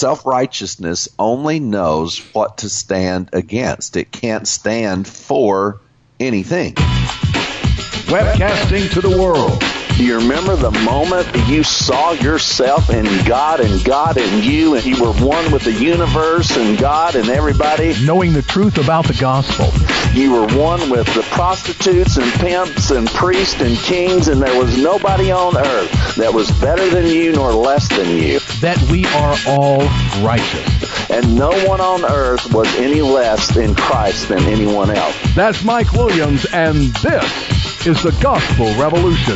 self-righteousness only knows what to stand against. It can't stand for anything. Webcasting to the world. Do you remember the moment that you saw yourself in God and God in you, and you were one with the universe and God and everybody? Knowing the truth about the gospel. You were one with the prostitutes and pimps and priests and kings, and there was nobody on earth that was better than you nor less than you. That we are all righteous. And no one on earth was any less in Christ than anyone else. That's Mike Williams, and this is the Gospel Revolution.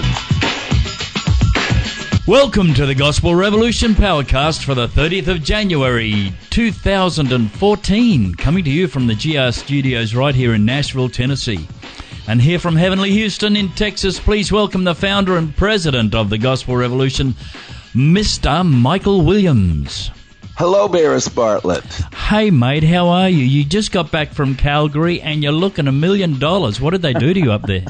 Welcome to the Gospel Revolution Powercast for the 30th of January 2014, coming to you from the GR Studios right here in Nashville, Tennessee. And here from Heavenly Houston in Texas, please welcome the founder and president of the Gospel Revolution, Mr. Michael Williams. Hello, Beres Bartlett. Hey, mate, how are you? You just got back from Calgary and you're looking $1 million. What did they do to you up there?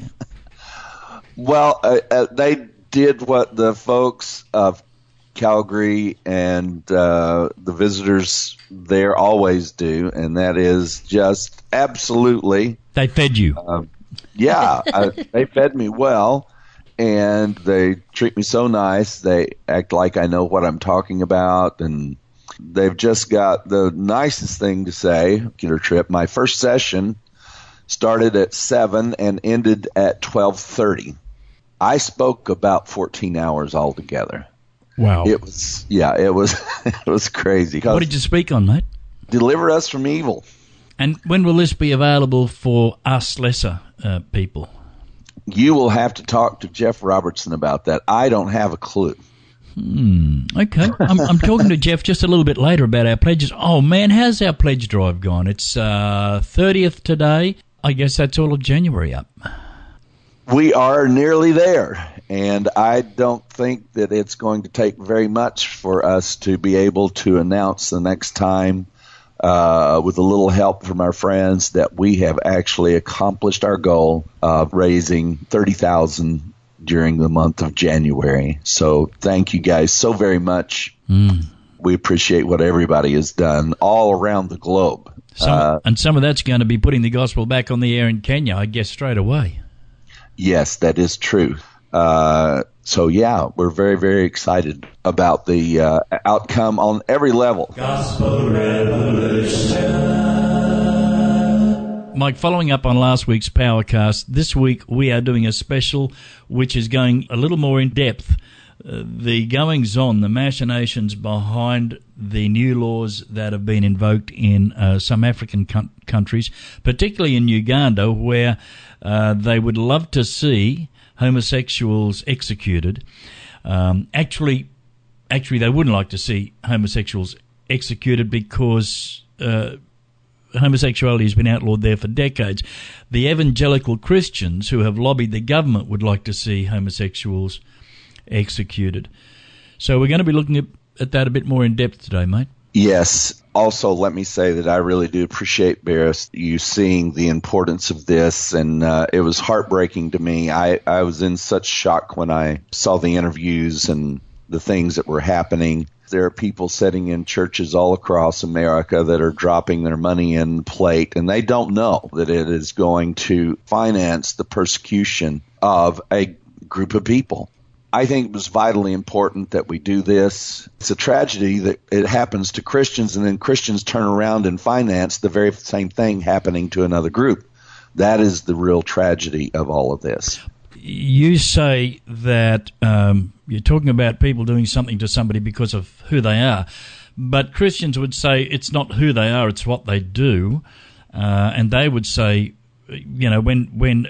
Well, they did what the folks of Calgary and the visitors there always do, and that is just absolutely... They fed you. They fed me well, and they treat me so nice. They act like I know what I'm talking about, and they've just got the nicest thing to say. Trip. My first session started at 7 and ended at 12:30. I spoke about 14 hours altogether. Wow. It was it was crazy. What did you speak on, mate? Deliver us from evil. And when will this be available for us lesser people? You will have to talk to Jeff Robertson about that. I don't have a clue. Okay. I'm talking to Jeff just a little bit later about our pledges. Oh, man, how's our pledge drive gone? It's 30th today. I guess that's all of January up. We are nearly there, and I don't think that it's going to take very much for us to be able to announce the next time, with a little help from our friends, that we have actually accomplished our goal of raising $30,000 during the month of January. So thank you guys so very much. We appreciate what everybody has done all around the globe. And some of that's going to be putting the gospel back on the air in Kenya, I guess, straight away. Yes, that is true. So, we're very, very excited about the outcome on every level. Gospel Revolution. Mike, following up on last week's Powercast, this week we are doing a special which is going a little more in depth. The goings-on, the machinations behind the new laws that have been invoked in some African countries, particularly in Uganda, where they would love to see homosexuals executed. Actually, they wouldn't like to see homosexuals executed because homosexuality has been outlawed there for decades. The evangelical Christians who have lobbied the government would like to see homosexuals executed. So we're going to be looking at that a bit more in depth today, mate. Yes. Also, let me say that I really do appreciate, Beres, you seeing the importance of this, and it was heartbreaking to me. I was in such shock when I saw the interviews and the things that were happening. There are people sitting in churches all across America that are dropping their money in the plate, and they don't know that it is going to finance the persecution of a group of people. I think it was vitally important that we do this. It's a tragedy that it happens to Christians, and then Christians turn around and finance the very same thing happening to another group. That is the real tragedy of all of this. You say that you're talking about people doing something to somebody because of who they are, but Christians would say it's not who they are, it's what they do, and they would say, you know, when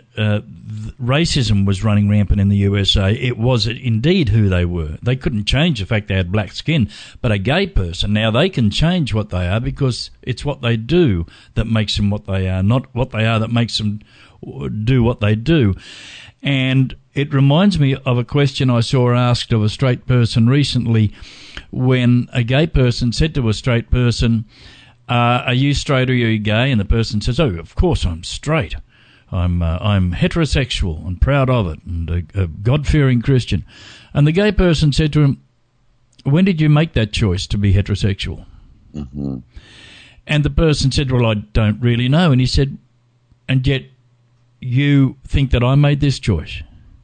racism was running rampant in the USA, it was indeed who they were. They couldn't change the fact they had black skin, but a gay person, now they can change what they are because it's what they do that makes them what they are, not what they are that makes them do what they do. And it reminds me of a question I saw asked of a straight person recently when a gay person said to a straight person, are you straight or are you gay? And the person says, oh, of course I'm straight. I'm heterosexual and proud of it and a God-fearing Christian. And the gay person said to him, when did you make that choice to be heterosexual? Mm-hmm. And the person said, well, I don't really know. And he said, and yet you think that I made this choice.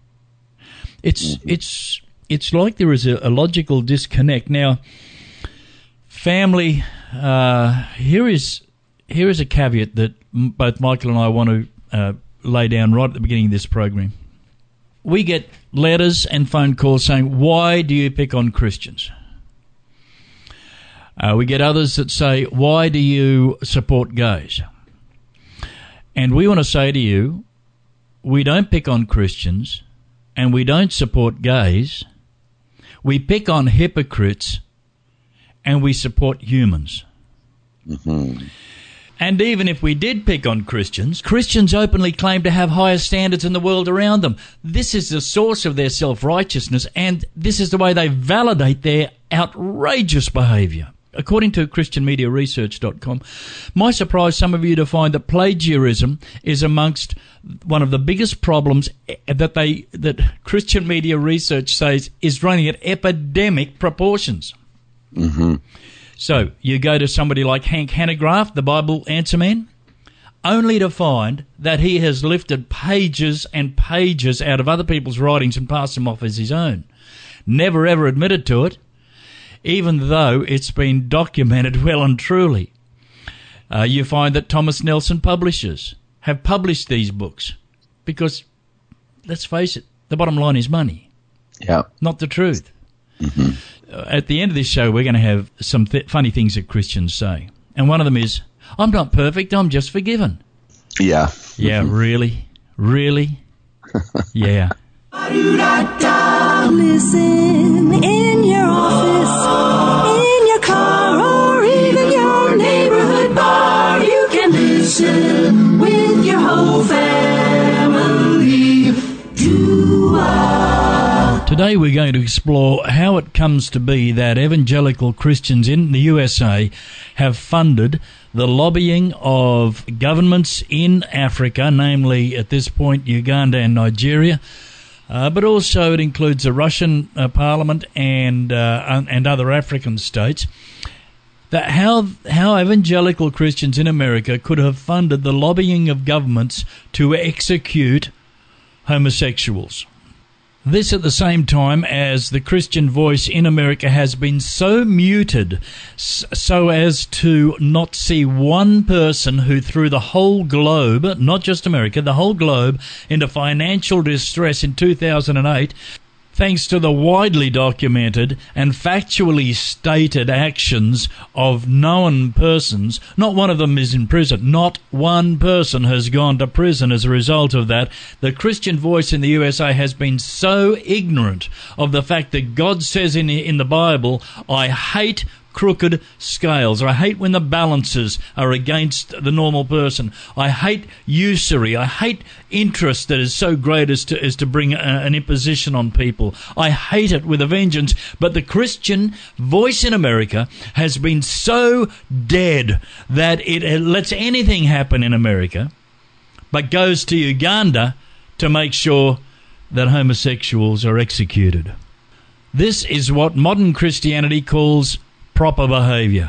It's like there is a logical disconnect. Now, family, here is a caveat that both Michael and I want to lay down right at the beginning of this program. We get letters and phone calls saying, why do you pick on Christians? We get others that say, why do you support gays? And we want to say to you, we don't pick on Christians and we don't support gays. We pick on hypocrites and we support humans. Mm-hmm. And even if we did pick on Christians, Christians openly claim to have higher standards in the world around them. This is the source of their self-righteousness, and this is the way they validate their outrageous behaviour. According to ChristianMediaResearch.com, might surprise some of you to find that plagiarism is amongst one of the biggest problems that Christian Media Research says is running at epidemic proportions. Mm-hmm. So you go to somebody like Hank Hanegraaff, the Bible answer man, only to find that he has lifted pages and pages out of other people's writings and passed them off as his own. Never ever admitted to it, even though it's been documented well and truly. You find that Thomas Nelson publishers have published these books because, let's face it, the bottom line is money, not the truth. Mm-hmm. At the end of this show, we're going to have some funny things that Christians say. And one of them is, I'm not perfect, I'm just forgiven. Yeah. Yeah, Mm-hmm. really? Really? Yeah. Listen in your office, in your car, or even your neighborhood bar. You can listen with your whole family. Today we're going to explore how it comes to be that evangelical Christians in the USA have funded the lobbying of governments in Africa, namely at this point Uganda and Nigeria, but also it includes the Russian Parliament and other African states. That how evangelical Christians in America could have funded the lobbying of governments to execute homosexuals. This at the same time as the Christian voice in America has been so muted so as to not see one person who threw the whole globe, not just America, the whole globe, into financial distress in 2008, thanks to the widely documented and factually stated actions of known persons. Not one of them is in prison. Not one person has gone to prison as a result of that. The Christian voice in the USA has been so ignorant of the fact that God says in the Bible, I hate crooked scales. I hate when the balances are against the normal person. I hate usury. I hate interest that is so great as to bring an imposition on people. I hate it with a vengeance. But the Christian voice in America has been so dead that it lets anything happen in America, but goes to Uganda to make sure that homosexuals are executed. This is what modern Christianity calls proper behaviour.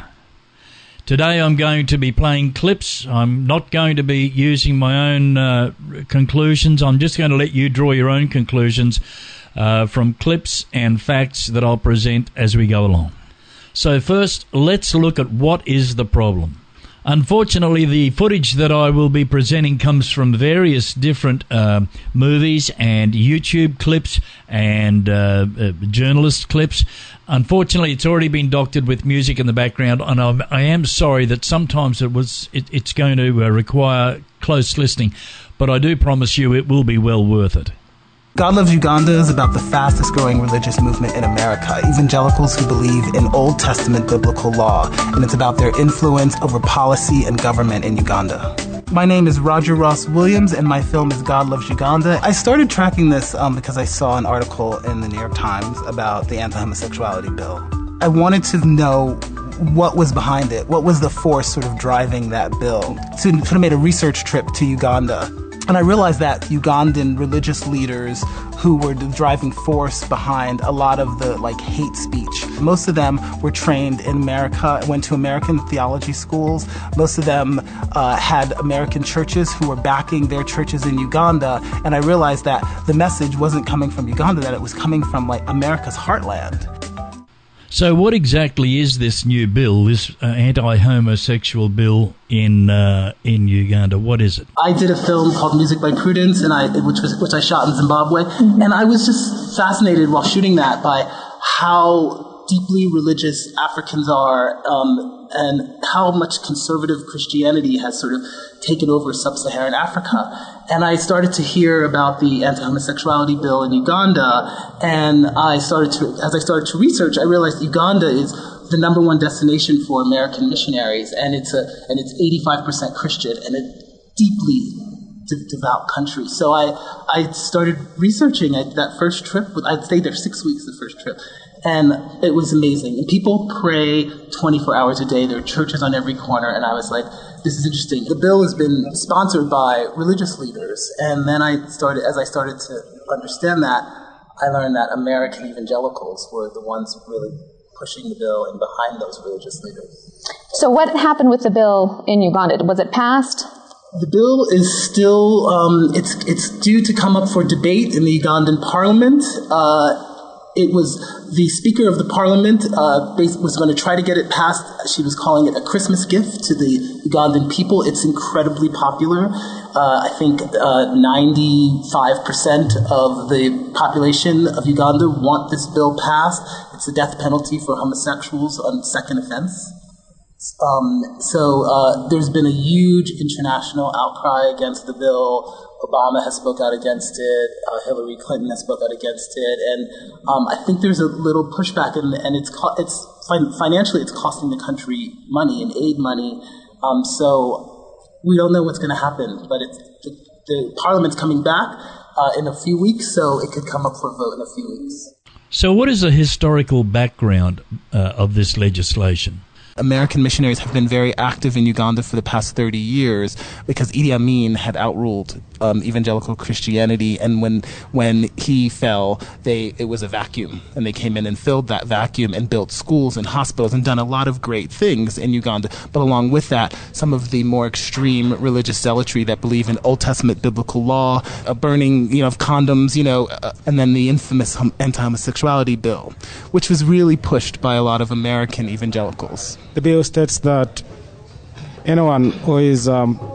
Today I'm going to be playing clips. I'm not going to be using my own conclusions. I'm just going to let you draw your own conclusions from clips and facts that I'll present as we go along. So first, let's look at what is the problem. Unfortunately, the footage that I will be presenting comes from various different movies and YouTube clips and journalist clips. Unfortunately, it's already been doctored with music in the background, and I am sorry that sometimes it's going to require close listening, but I do promise you it will be well worth it. God Loves Uganda is about the fastest growing religious movement in America, evangelicals who believe in Old Testament biblical law, and it's about their influence over policy and government in Uganda. My name is Roger Ross Williams, and my film is God Loves Uganda. I started tracking this because I saw an article in the New York Times about the anti-homosexuality bill. I wanted to know what was behind it, what was the force sort of driving that bill. So I made a research trip to Uganda And I realized that Ugandan religious leaders who were the driving force behind a lot of the hate speech. Most of them were trained in America, went to American theology schools. Most of them had American churches who were backing their churches in Uganda. And I realized that the message wasn't coming from Uganda, that it was coming from America's heartland. So what exactly is this new bill, this anti-homosexual bill in Uganda? What is it? I did a film called Music by Prudence, which I shot in Zimbabwe, and I was just fascinated while shooting that by how deeply religious Africans are, and how much conservative Christianity has sort of taken over sub-Saharan Africa. And I started to hear about the anti-homosexuality bill in Uganda, and as I started to research, I realized Uganda is the number one destination for American missionaries, and it's 85% Christian and a deeply devout country. So I started researching that first trip. I'd stayed there 6 weeks the first trip, and it was amazing. And people pray 24 hours a day. There are churches on every corner, and I was like, this is interesting. The bill has been sponsored by religious leaders, and then as I started to understand that, I learned that American evangelicals were the ones really pushing the bill and behind those religious leaders. So what happened with the bill in Uganda? Was it passed? The bill is still, it's due to come up for debate in the Ugandan parliament. It was the Speaker of the Parliament was going to try to get it passed. She was calling it a Christmas gift to the Ugandan people. It's incredibly popular. I think 95% of the population of Uganda want this bill passed. It's the death penalty for homosexuals on second offense. So there's been a huge international outcry against the bill. Obama has spoke out against it. Hillary Clinton has spoke out against it, and I think there's a little pushback, and it's financially it's costing the country money and aid money. So we don't know what's going to happen, but the Parliament's coming back in a few weeks, so it could come up for a vote in a few weeks. So what is the historical background of this legislation? American missionaries have been very active in Uganda for the past 30 years because Idi Amin had outruled evangelical Christianity, and when he fell, it was a vacuum, and they came in and filled that vacuum and built schools and hospitals and done a lot of great things in Uganda. But along with that, some of the more extreme religious zealotry that believe in Old Testament biblical law, burning of condoms, and then the infamous anti-homosexuality bill, which was really pushed by a lot of American evangelicals. The bill states that anyone who is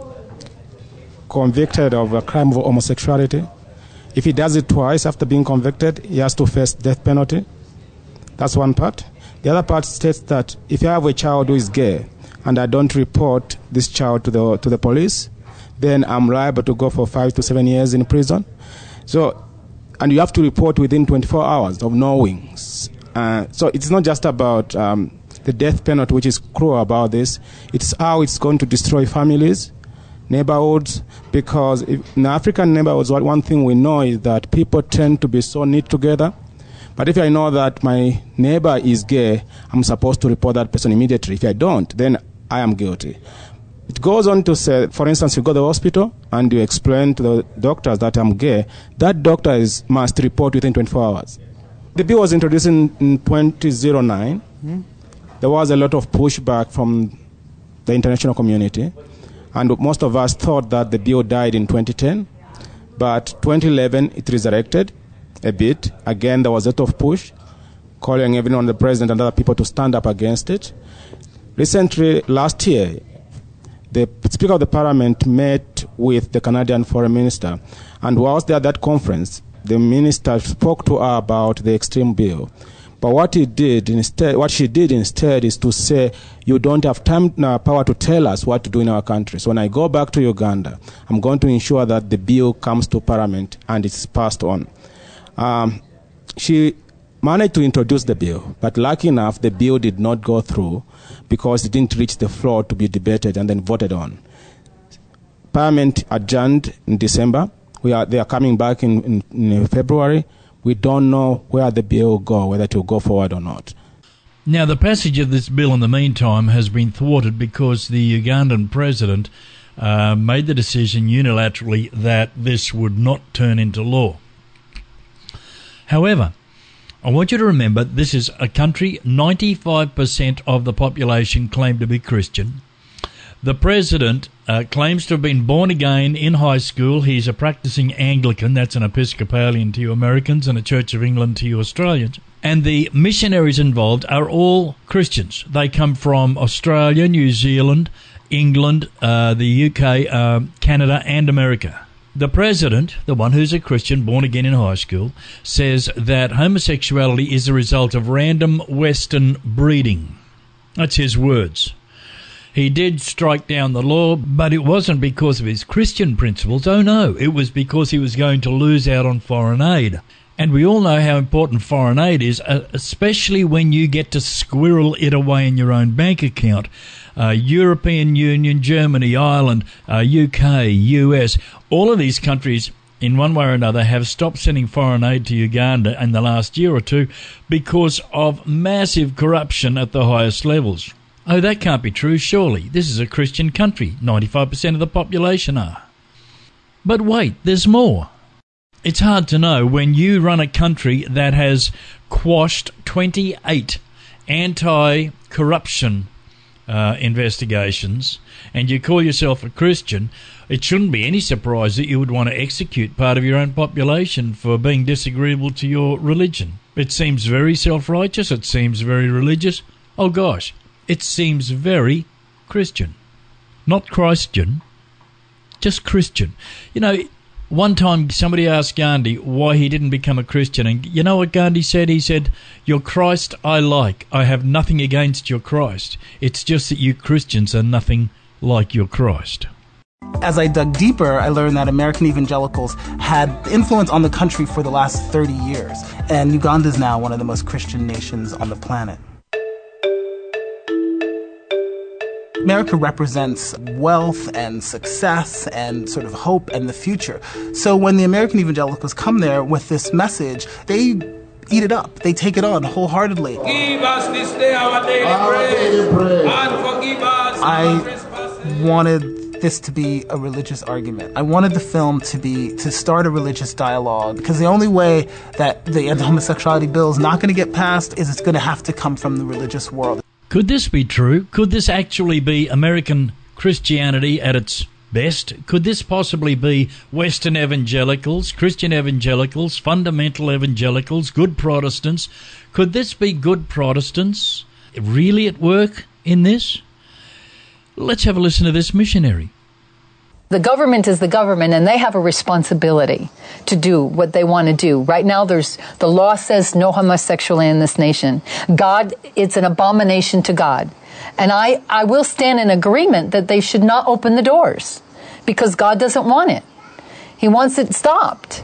convicted of a crime of homosexuality, if he does it twice after being convicted, he has to face death penalty. That's one part. The other part states that if you have a child who is gay and I don't report this child to the police, then I'm liable to go for 5 to 7 years in prison. So, and you have to report within 24 hours of knowing. So it's not just about the death penalty, which is cruel about this. It's how it's going to destroy families, neighborhoods, because in African neighborhoods, one thing we know is that people tend to be so neat together. But if I know that my neighbor is gay, I'm supposed to report that person immediately. If I don't, then I am guilty. It goes on to say, for instance, you go to the hospital and you explain to the doctors that I'm gay, that doctor must report within 24 hours. The bill was introduced in 2009. There was a lot of pushback from the international community, and most of us thought that the bill died in 2010, but 2011 it resurrected a bit. Again, there was a lot of push, calling everyone, the president and other people, to stand up against it. Recently, last year, the Speaker of the Parliament met with the Canadian Foreign Minister, and whilst they at that conference, the minister spoke to her about the extreme bill. But what she did instead is to say, you don't have power to tell us what to do in our country. So when I go back to Uganda, I'm going to ensure that the bill comes to Parliament and it's passed on. She managed to introduce the bill, but lucky enough, the bill did not go through because it didn't reach the floor to be debated and then voted on. Parliament adjourned in December. They are coming back in February. We don't know where the bill will go, whether it will go forward or not. Now, the passage of this bill in the meantime has been thwarted because the Ugandan president made the decision unilaterally that this would not turn into law. However, I want you to remember this is a country 95% of the population claim to be Christian. The president claims to have been born again in high school. He's a practicing Anglican, that's an Episcopalian to you Americans and a Church of England to you Australians. And the missionaries involved are all Christians. They come from Australia, New Zealand, England, the UK, Canada and America. The president, the one who's a Christian, born again in high school, says that homosexuality is a result of random Western breeding. That's his words. He did strike down the law, but it wasn't because of his Christian principles. Oh no, it was because he was going to lose out on foreign aid. And we all know how important foreign aid is, especially when you get to squirrel it away in your own bank account. European Union, Germany, Ireland, UK, US, all of these countries in one way or another have stopped sending foreign aid to Uganda in the last year or two because of massive corruption at the highest levels. Oh, that can't be true, surely. This is a Christian country. 95% of the population are. But wait, there's more. It's hard to know when you run a country that has quashed 28 anti-corruption investigations and you call yourself a Christian. It shouldn't be any surprise that you would want to execute part of your own population for being disagreeable to your religion. It seems very self-righteous. It seems very religious. Oh gosh, it seems very Christian. Not Christian, just Christian. You know, one time somebody asked Gandhi why he didn't become a Christian, and you know what Gandhi said? He said, "Your Christ I like. I have nothing against your Christ. It's just that you Christians are nothing like your Christ." As I dug deeper, I learned that American evangelicals had influence on the country for the last 30 years, and Uganda is now one of the most Christian nations on the planet. America represents wealth and success and sort of hope and the future. So when the American evangelicals come there with this message, they eat it up. They take it on wholeheartedly. Give us this day our daily bread, and forgive us our trespasses. I wanted this to be a religious argument. I wanted the film to start a religious dialogue, because the only way that the anti-homosexuality bill is not going to get passed is it's going to have to come from the religious world. Could this be true? Could this actually be American Christianity at its best? Could this possibly be Western evangelicals, Christian evangelicals, fundamental evangelicals, good Protestants? Could this be good Protestants really at work in this? Let's have a listen to this missionary. The government is the government, and they have a responsibility to do what they want to do. Right now, the law says no homosexuality in this nation. God, it's an abomination to God. And I will stand in agreement that they should not open the doors, because God doesn't want it. He wants it stopped.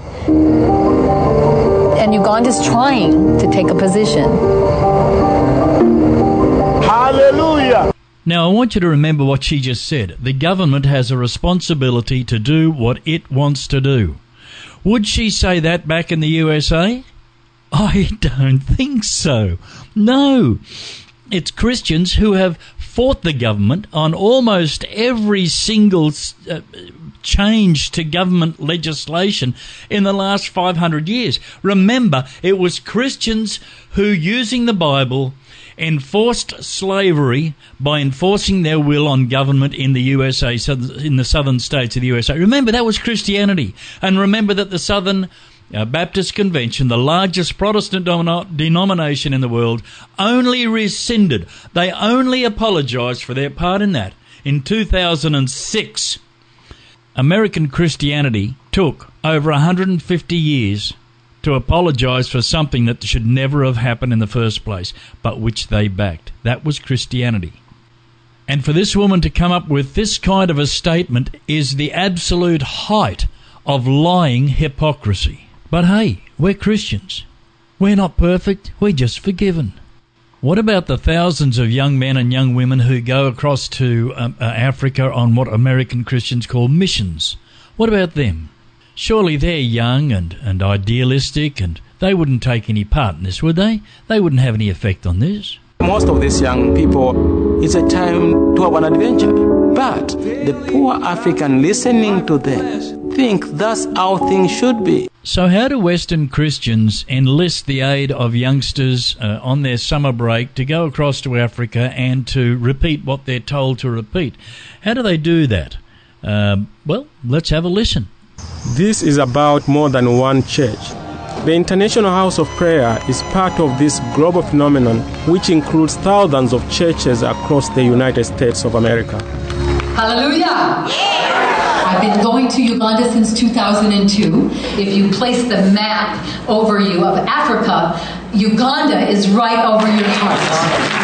And Uganda's trying to take a position. Hallelujah! Now, I want you to remember what she just said. The government has a responsibility to do what it wants to do. Would she say that back in the USA? I don't think so. No. It's Christians who have fought the government on almost every single change to government legislation in the last 500 years. Remember, it was Christians who, using the Bible, enforced slavery by enforcing their will on government in the USA, in the southern states of the USA. Remember, that was Christianity. And remember that the Southern Baptist Convention, the largest Protestant denomination in the world, only rescinded. They only apologized for their part in that. In 2006, American Christianity took over 150 years to apologize for something that should never have happened in the first place, but which they backed. That was Christianity. And for this woman to come up with this kind of a statement is the absolute height of lying hypocrisy. But hey, we're Christians. We're not perfect. We're just forgiven. What about the thousands of young men and young women who go across to Africa on what American Christians call missions? What about them? Surely they're young and idealistic, and they wouldn't take any part in this, would they? They wouldn't have any effect on this. Most of these young people It's a time to have an adventure. But the poor African listening to them think that's how things should be. So how do Western Christians enlist the aid of youngsters on their summer break to go across to Africa and to repeat what they're told to repeat? How do they do that? Well, let's have a listen. This is about more than one church. The International House of Prayer is part of this global phenomenon which includes thousands of churches across the United States of America. Hallelujah! I've been going to Uganda since 2002. If you place the map over you of Africa, Uganda is right over your heart.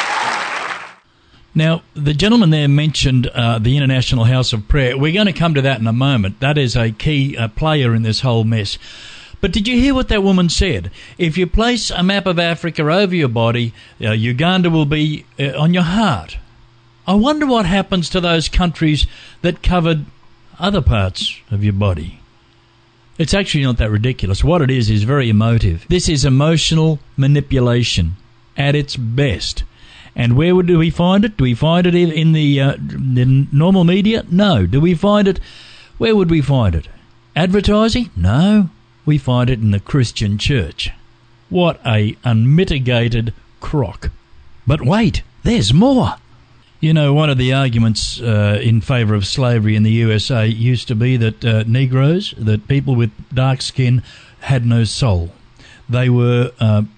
Now, the gentleman there mentioned the International House of Prayer. We're going to come to that in a moment. That is a key player in this whole mess. But did you hear what that woman said? If you place a map of Africa over your body, Uganda will be on your heart. I wonder what happens to those countries that covered other parts of your body. It's actually not that ridiculous. What it is very emotive. This is emotional manipulation at its best. And where do we find it? Do we find it in the normal media? No. Do we find it? Where would we find it? Advertising? No. We find it in the Christian church. What a unmitigated crock. But wait, there's more. You know, one of the arguments in favour of slavery in the USA used to be that Negroes, that people with dark skin, had no soul. They were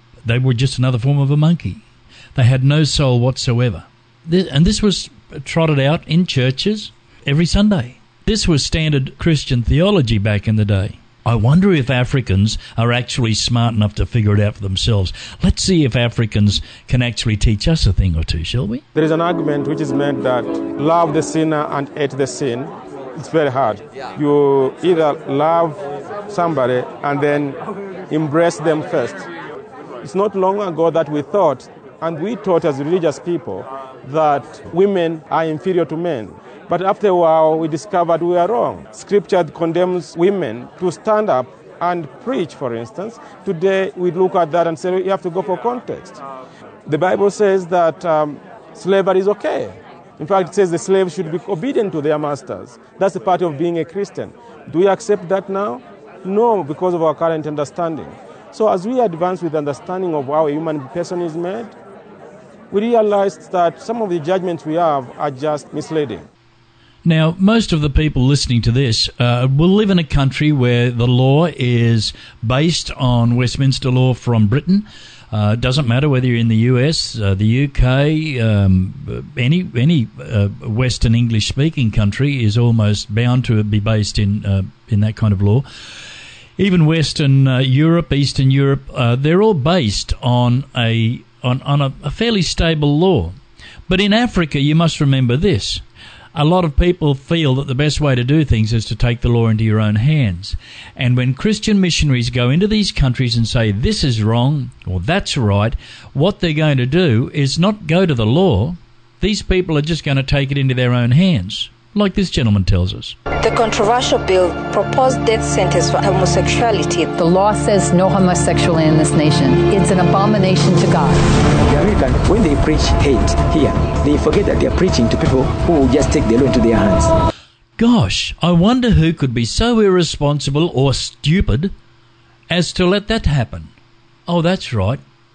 just another form of a monkey. They had no soul whatsoever. And this was trotted out in churches every Sunday. This was standard Christian theology back in the day. I wonder if Africans are actually smart enough to figure it out for themselves. Let's see if Africans can actually teach us a thing or two, shall we? There is an argument which is meant that love the sinner and hate the sin. It's very hard. You either love somebody and then embrace them first. It's not long ago that we thought, and we taught as religious people, that women are inferior to men. But after a while, we discovered we were wrong. Scripture condemns women to stand up and preach, for instance. Today, we look at that and say, you have to go for context. The Bible says that slavery is okay. In fact, it says the slaves should be obedient to their masters. That's a part of being a Christian. Do we accept that now? No, because of our current understanding. So as we advance with understanding of how a human person is made, we realize that some of the judgments we have are just misleading. Now, most of the people listening to this will live in a country where the law is based on Westminster law from Britain. Doesn't matter whether you're in the US, the UK, any Western English-speaking country is almost bound to be based in that kind of law. Even Western Europe, Eastern Europe, they're all based on a fairly stable law. But in Africa, you must remember this. A lot of people feel that the best way to do things is to take the law into your own hands. And when Christian missionaries go into these countries and say this is wrong or that's right, what they're going to do is not go to the law. These people are just going to take it into their own hands, like this gentleman tells us. The controversial bill proposed death sentence for homosexuality. The law says no homosexuality in this nation. It's an abomination to God. The Americans, when they preach hate here, they forget that they're preaching to people who will just take the law into their hands. Gosh, I wonder who could be so irresponsible or stupid as to let that happen. Oh, that's right.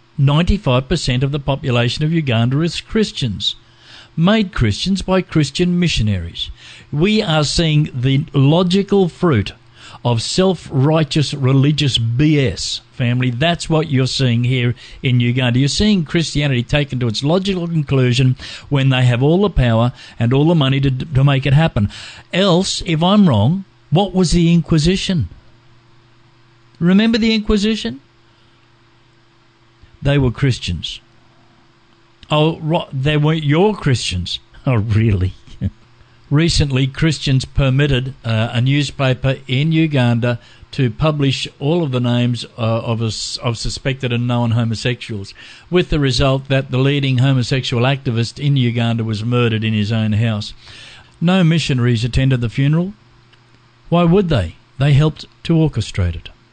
95% of the population of Uganda is Christians, made Christians by Christian missionaries. We are seeing the logical fruit of self-righteous religious BS, family. That's what you're seeing here in Uganda. You're seeing Christianity taken to its logical conclusion when they have all the power and all the money to make it happen. Else, if I'm wrong, what was the Inquisition? Remember the Inquisition? They were Christians. Oh, they weren't your Christians. Oh, really? Recently, Christians permitted a newspaper in Uganda to publish all of the names of suspected and known homosexuals, with the result that the leading homosexual activist in Uganda was murdered in his own house. No missionaries attended the funeral. Why would they? They helped to orchestrate it.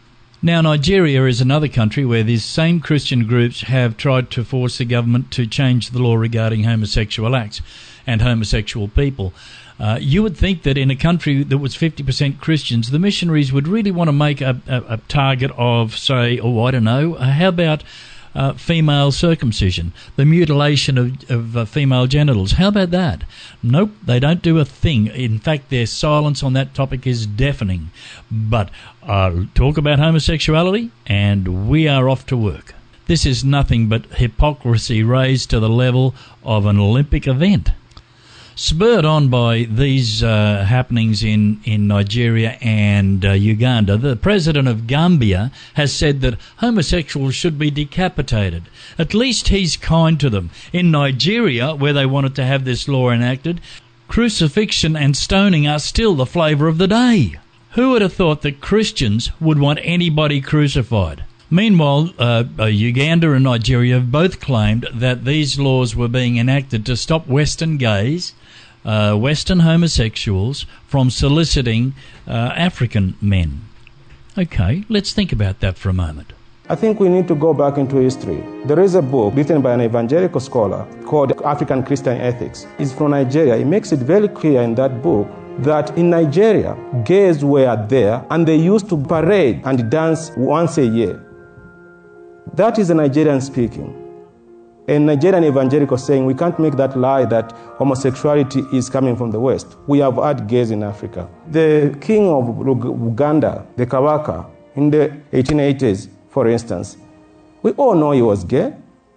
Now, Nigeria is another country where these same Christian groups have tried to force the government to change the law regarding homosexual acts and homosexual people. You would think that in a country that was 50% Christians, the missionaries would really want to make a target of, say, how about female circumcision, the mutilation of female genitals? How about that? Nope, they don't do a thing. In fact, their silence on that topic is deafening. But talk about homosexuality, and we are off to work. This is nothing but hypocrisy raised to the level of an Olympic event. Spurred on by these happenings in Nigeria and Uganda, the president of Gambia has said that homosexuals should be decapitated. At least he's kind to them. In Nigeria, where they wanted to have this law enacted, crucifixion and stoning are still the flavour of the day. Who would have thought that Christians would want anybody crucified? Meanwhile, Uganda and Nigeria have both claimed that these laws were being enacted to stop Western gays, Western homosexuals, from soliciting African men. Okay, let's think about that for a moment. I think we need to go back into history. There is a book written by an evangelical scholar called African Christian Ethics. It's from Nigeria. It makes it very clear in that book that in Nigeria, gays were there and they used to parade and dance once a year. That is a Nigerian speaking. A Nigerian evangelical saying we can't make that lie that homosexuality is coming from the West. We have had gays in Africa. The king of Uganda, the Kabaka, in the 1880s, for instance, we all know he was gay.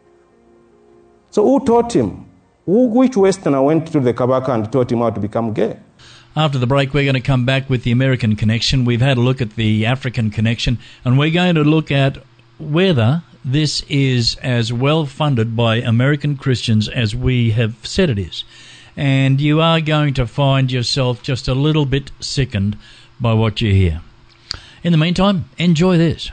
So who taught him? Which Westerner went to the Kabaka and taught him how to become gay? After the break, we're going to come back with the American connection. We've had a look at the African connection, and we're going to look at whether this is as well funded by American Christians as we have said it is. And you are going to find yourself just a little bit sickened by what you hear. In the meantime, enjoy this.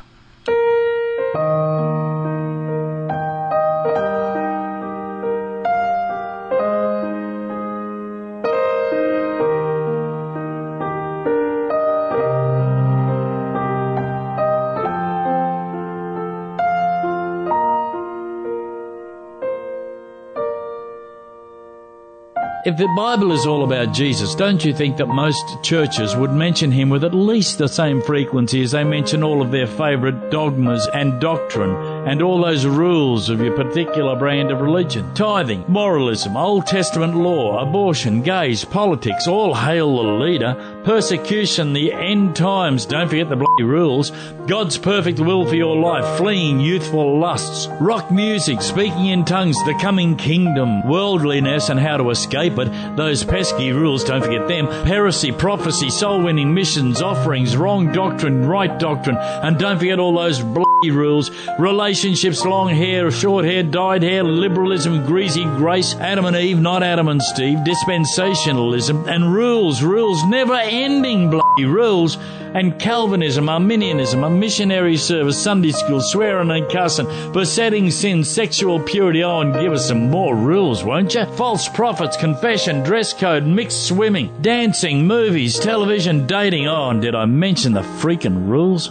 If the Bible is all about Jesus, don't you think that most churches would mention him with at least the same frequency as they mention all of their favourite dogmas and doctrine and all those rules of your particular brand of religion? Tithing, moralism, Old Testament law, abortion, gays, politics, all hail the leader, persecution, the end times, don't forget the bloody rules, God's perfect will for your life, fleeing youthful lusts, rock music, speaking in tongues, the coming kingdom, worldliness and how to escape it, those pesky rules, don't forget them, heresy, prophecy, soul-winning missions, offerings, wrong doctrine, right doctrine, and don't forget all those bloody rules, relationships, long hair, short hair, dyed hair, liberalism, greasy grace, Adam and Eve, not Adam and Steve, dispensationalism, and rules, never ending bloody rules, and Calvinism, Arminianism, a missionary service, Sunday school, swearing and cussing, besetting sin, sexual purity. Oh, and give us some more rules, won't you? False prophets, confession, dress code, mixed swimming, dancing, movies, television, dating. Oh, and did I mention the freaking rules?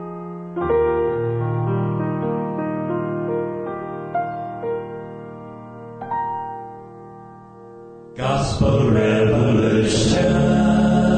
Gospel Revolution.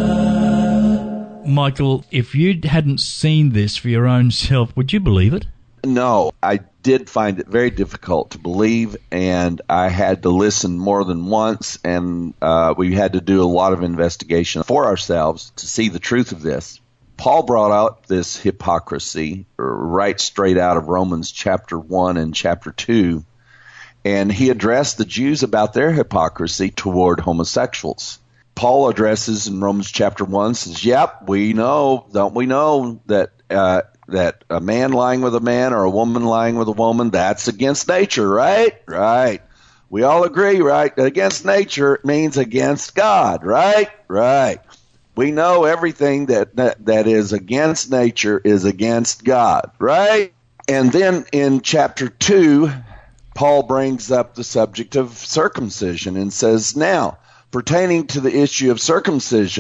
Michael, if you hadn't seen this for your own self, would you believe it? No, I did find it very difficult to believe, and I had to listen more than once, and we had to do a lot of investigation for ourselves to see the truth of this. Paul brought out this hypocrisy right straight out of Romans chapter 1 and chapter 2, and he addressed the Jews about their hypocrisy toward homosexuals. Paul addresses in Romans chapter 1, says, yep, we know, don't we know that that a man lying with a man or a woman lying with a woman, that's against nature, right? Right. We all agree, right? That against nature means against God, right? Right. We know everything that is against nature is against God, right? And then in chapter 2, Paul brings up the subject of circumcision and says, now, pertaining to the issue of circumcision,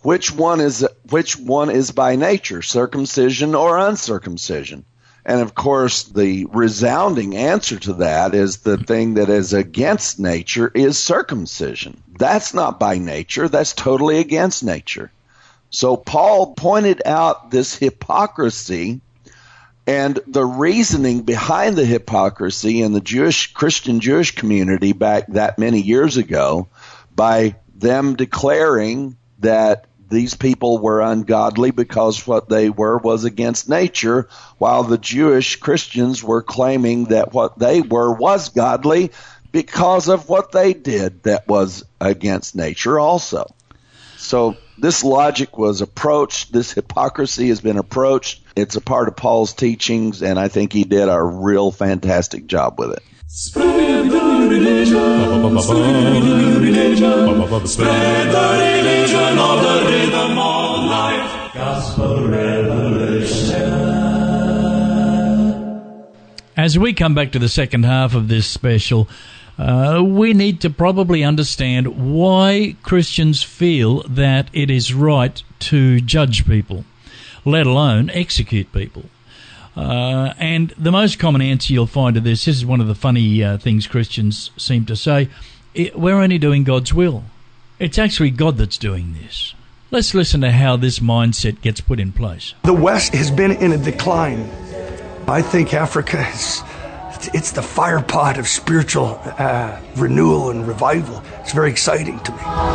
which one is by nature, circumcision or uncircumcision? And of course, the resounding answer to that is the thing that is against nature is circumcision. That's not by nature. That's totally against nature. So Paul pointed out this hypocrisy and the reasoning behind the hypocrisy in the Christian Jewish community back that many years ago by them declaring that these people were ungodly because what they were was against nature, while the Jewish Christians were claiming that what they were was godly because of what they did that was against nature also. So this logic was approached, this hypocrisy has been approached. It's a part of Paul's teachings, and I think he did a real fantastic job with it. Spread the religion, spread the religion, spread the religion of the rhythm of life. Gospel Revolution. As we come back to the second half of this special, we need to probably understand why Christians feel that it is right to judge people, let alone execute people. And the most common answer you'll find to this is one of the funny things Christians seem to say, we're only doing God's will. It's actually God that's doing this. Let's listen to how this mindset gets put in place. The West has been in a decline. I think Africa it's the fire pot of spiritual renewal and revival. It's very exciting to me.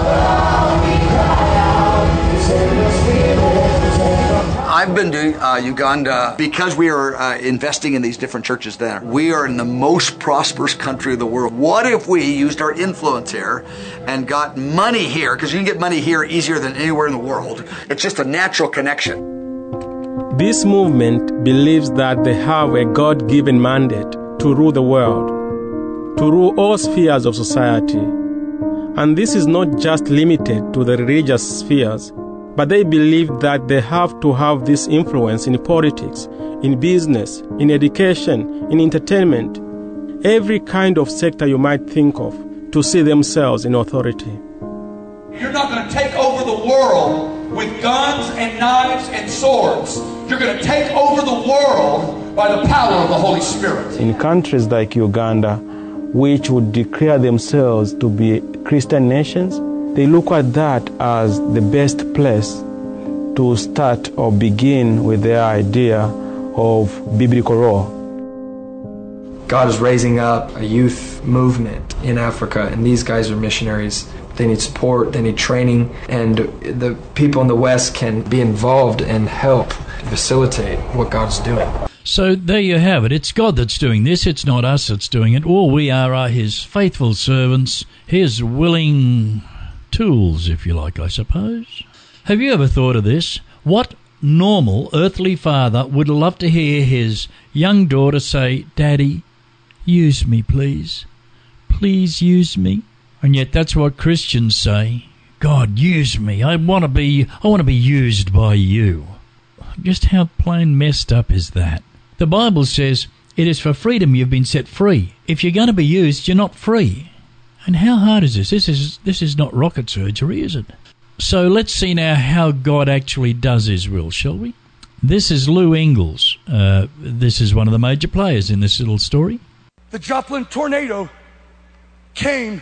I've been to Uganda because we are investing in these different churches there. We are in the most prosperous country of the world. What if we used our influence here and got money here? Because you can get money here easier than anywhere in the world. It's just a natural connection. This movement believes that they have a God-given mandate to rule the world, to rule all spheres of society. And this is not just limited to the religious spheres, but they believe that they have to have this influence in politics, in business, in education, in entertainment, every kind of sector you might think of, to see themselves in authority. You're not going to take over the world with guns and knives and swords. You're going to take over the world by the power of the Holy Spirit. In countries like Uganda, which would declare themselves to be Christian nations, they look at that as the best place to start or begin with their idea of biblical law. God is raising up a youth movement in Africa, and these guys are missionaries. They need support, they need training, and the people in the West can be involved and help facilitate what God's doing. So there you have it. It's God that's doing this. It's not us that's doing it. All we are His faithful servants, His willing tools, if you like, I suppose. Have you ever thought of this? What normal earthly father would love to hear his young daughter say, "Daddy, use me, please. Please use me." And yet that's what Christians say. God, use me. I want to be used by you. Just how plain messed up is that? The Bible says, it is for freedom you've been set free. If you're going to be used, you're not free. And how hard is this? This is not rocket surgery, is it? So let's see now how God actually does His will, shall we? This is Lou Engle. This is one of the major players in this little story. The Joplin tornado came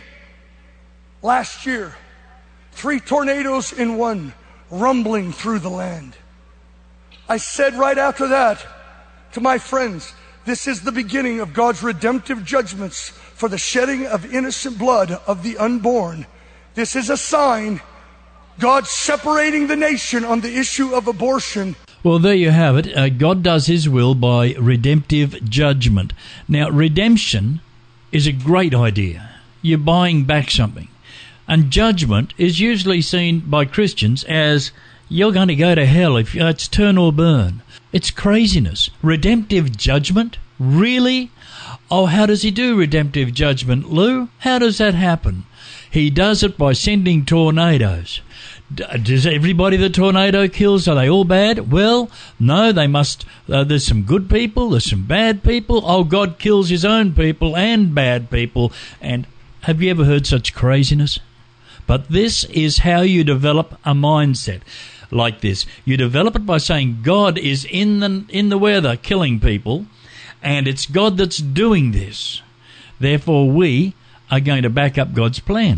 last year. 3 tornadoes in one, rumbling through the land. I said right after that to my friends, this is the beginning of God's redemptive judgments for the shedding of innocent blood of the unborn. This is a sign God separating the nation on the issue of abortion. Well, there you have it. God does His will by redemptive judgment. Now, redemption is a great idea. You're buying back something. And judgment is usually seen by Christians as you're going to go to hell if it's turn or burn. It's craziness. Redemptive judgment? Really? Oh, how does He do redemptive judgment, Lou? How does that happen? He does it by sending tornadoes. Does everybody the tornado kills, are they all bad? Well, no, they must. There's some good people, there's some bad people. Oh, God kills His own people and bad people. And have you ever heard such craziness? But this is how you develop a mindset like this. You develop it by saying God is in the weather killing people, and it's God that's doing this. Therefore, we are going to back up God's plan.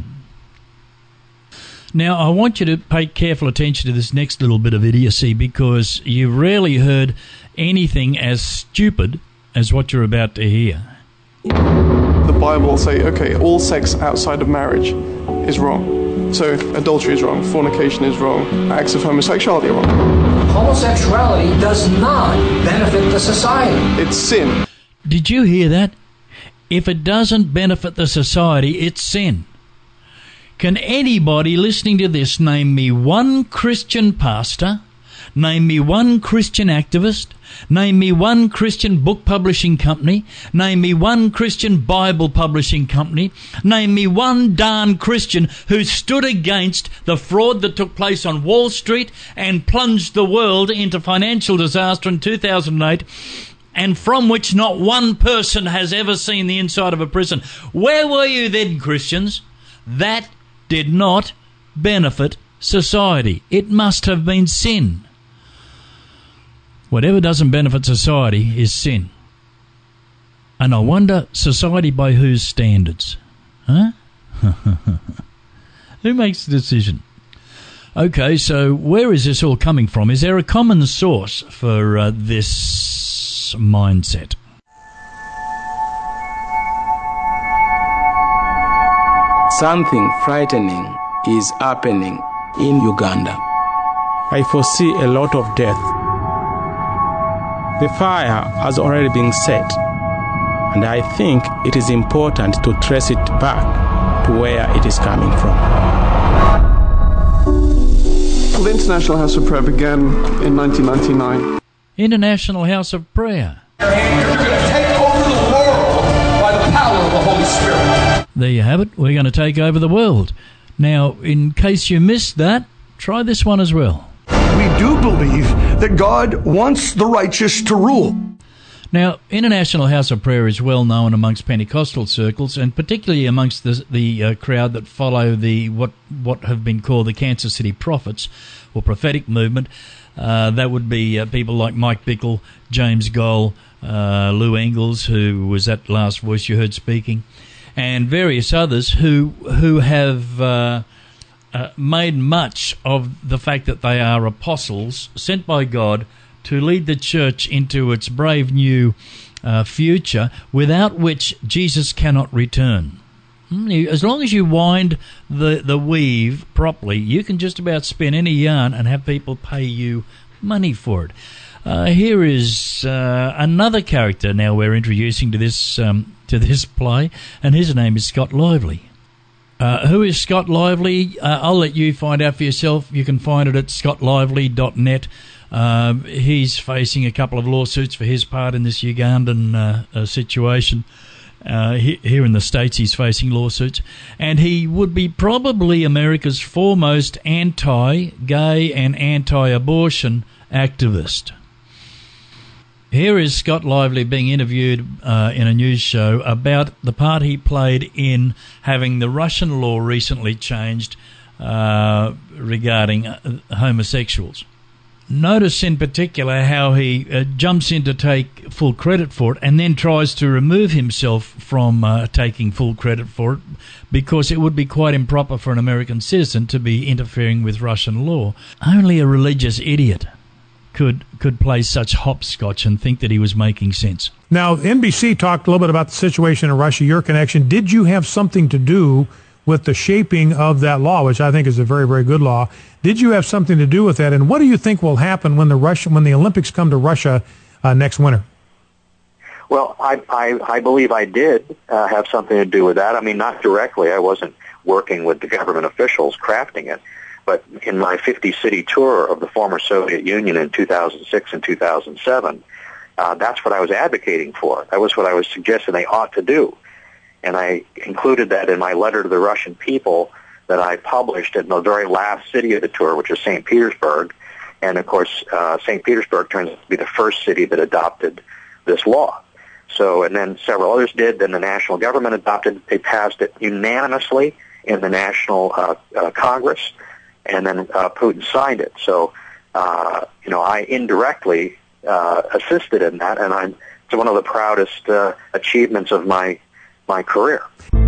Now, I want you to pay careful attention to this next little bit of idiocy, because you've rarely heard anything as stupid as what you're about to hear. The Bible will say, okay, all sex outside of marriage is wrong. So adultery is wrong, fornication is wrong, acts of homosexuality are wrong. Homosexuality does not benefit the society. It's sin. Did you hear that? If it doesn't benefit the society, it's sin. Can anybody listening to this name me one Christian pastor, name me one Christian activist, name me one Christian book publishing company, name me one Christian Bible publishing company, name me one darn Christian who stood against the fraud that took place on Wall Street and plunged the world into financial disaster in 2008, and from which not one person has ever seen the inside of a prison. Where were you then, Christians? That did not benefit society. It must have been sin. Whatever doesn't benefit society is sin. And I wonder, society by whose standards? Huh? Who makes the decision? Okay, so where is this all coming from? Is there a common source for this mindset? Something frightening is happening in Uganda. I foresee a lot of death. The fire has already been set, and I think it is important to trace it back to where it is coming from. Well, the International House of Prayer began in 1999. International House of Prayer. You're going to take over the world by the power of the Holy Spirit. There you have it. We're going to take over the world. Now, in case you missed that, try this one as well. We do believe that God wants the righteous to rule. Now, International House of Prayer is well known amongst Pentecostal circles, and particularly amongst the crowd that follow the what have been called the Kansas City Prophets, or prophetic movement. That would be people like Mike Bickle, James Goll, Lou Engels, who was that last voice you heard speaking, and various others who have made much of the fact that they are apostles sent by God to lead the church into its brave new future, without which Jesus cannot return. As long as you wind the weave properly, you can just about spin any yarn and have people pay you money for it. Here is another character now we're introducing to this play, and his name is Scott Lively. Who is Scott Lively? I'll let you find out for yourself. You can find it at scottlively.net. He's facing a couple of lawsuits for his part in this Ugandan situation. Here in the States, he's facing lawsuits. And he would be probably America's foremost anti-gay and anti-abortion activist. Here is Scott Lively being interviewed in a news show about the part he played in having the Russian law recently changed regarding homosexuals. Notice in particular how he jumps in to take full credit for it and then tries to remove himself from taking full credit for it, because it would be quite improper for an American citizen to be interfering with Russian law. Only a religious idiot could play such hopscotch and think that he was making sense. Now, NBC talked a little bit about the situation in Russia, your connection. Did you have something to do with the shaping of that law, which I think is a very, very good law? Did you have something to do with that? And what do you think will happen when the Olympics come to Russia next winter? Well, I believe I did have something to do with that. I mean, not directly. I wasn't working with the government officials crafting it. But in my 50-city tour of the former Soviet Union in 2006 and 2007, that's what I was advocating for. That was what I was suggesting they ought to do. And I included that in my letter to the Russian people that I published in the very last city of the tour, which is St. Petersburg. And, of course, St. Petersburg turns out to be the first city that adopted this law. So, and then several others did. Then the national government adopted it. They passed it unanimously in the National Congress, and then Putin signed it. So, I indirectly assisted in that, and it's one of the proudest achievements of my career.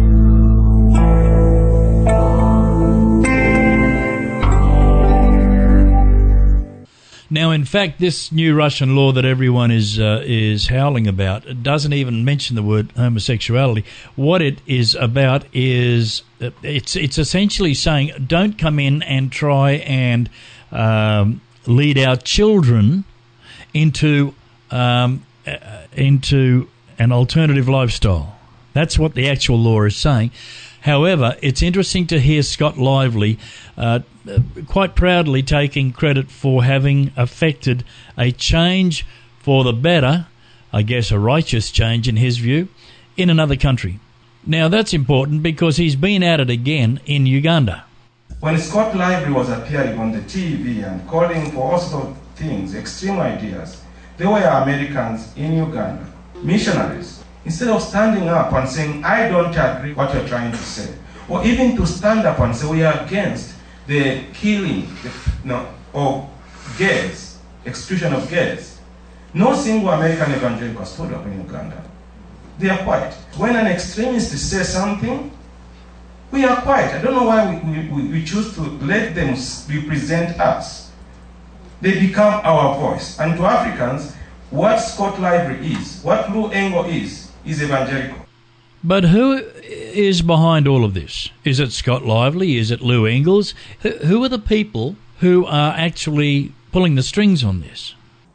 Now, in fact, this new Russian law that everyone is howling about doesn't even mention the word homosexuality. What it is about is it's essentially saying don't come in and try and lead our children into an alternative lifestyle. That's what the actual law is saying. However, it's interesting to hear Scott Lively quite proudly taking credit for having effected a change for the better, I guess a righteous change in his view, in another country. Now, that's important because he's been at it again in Uganda. When Scott Lively was appearing on the TV and calling for all sorts of things, extreme ideas, there were Americans in Uganda, missionaries. Instead of standing up and saying, I don't agree what you're trying to say, or even to stand up and say we are against the killing of gays, execution of gays, no single American evangelical stood up in Uganda. They are quiet. When an extremist says something, we are quiet. I don't know why we choose to let them represent us. They become our voice. And to Africans, what Scott Lively is, what Lou Engle is evangelical. But who is behind all of this? Is it Scott Lively? Is it Lou Engles? Who are the people who are actually pulling the strings on this?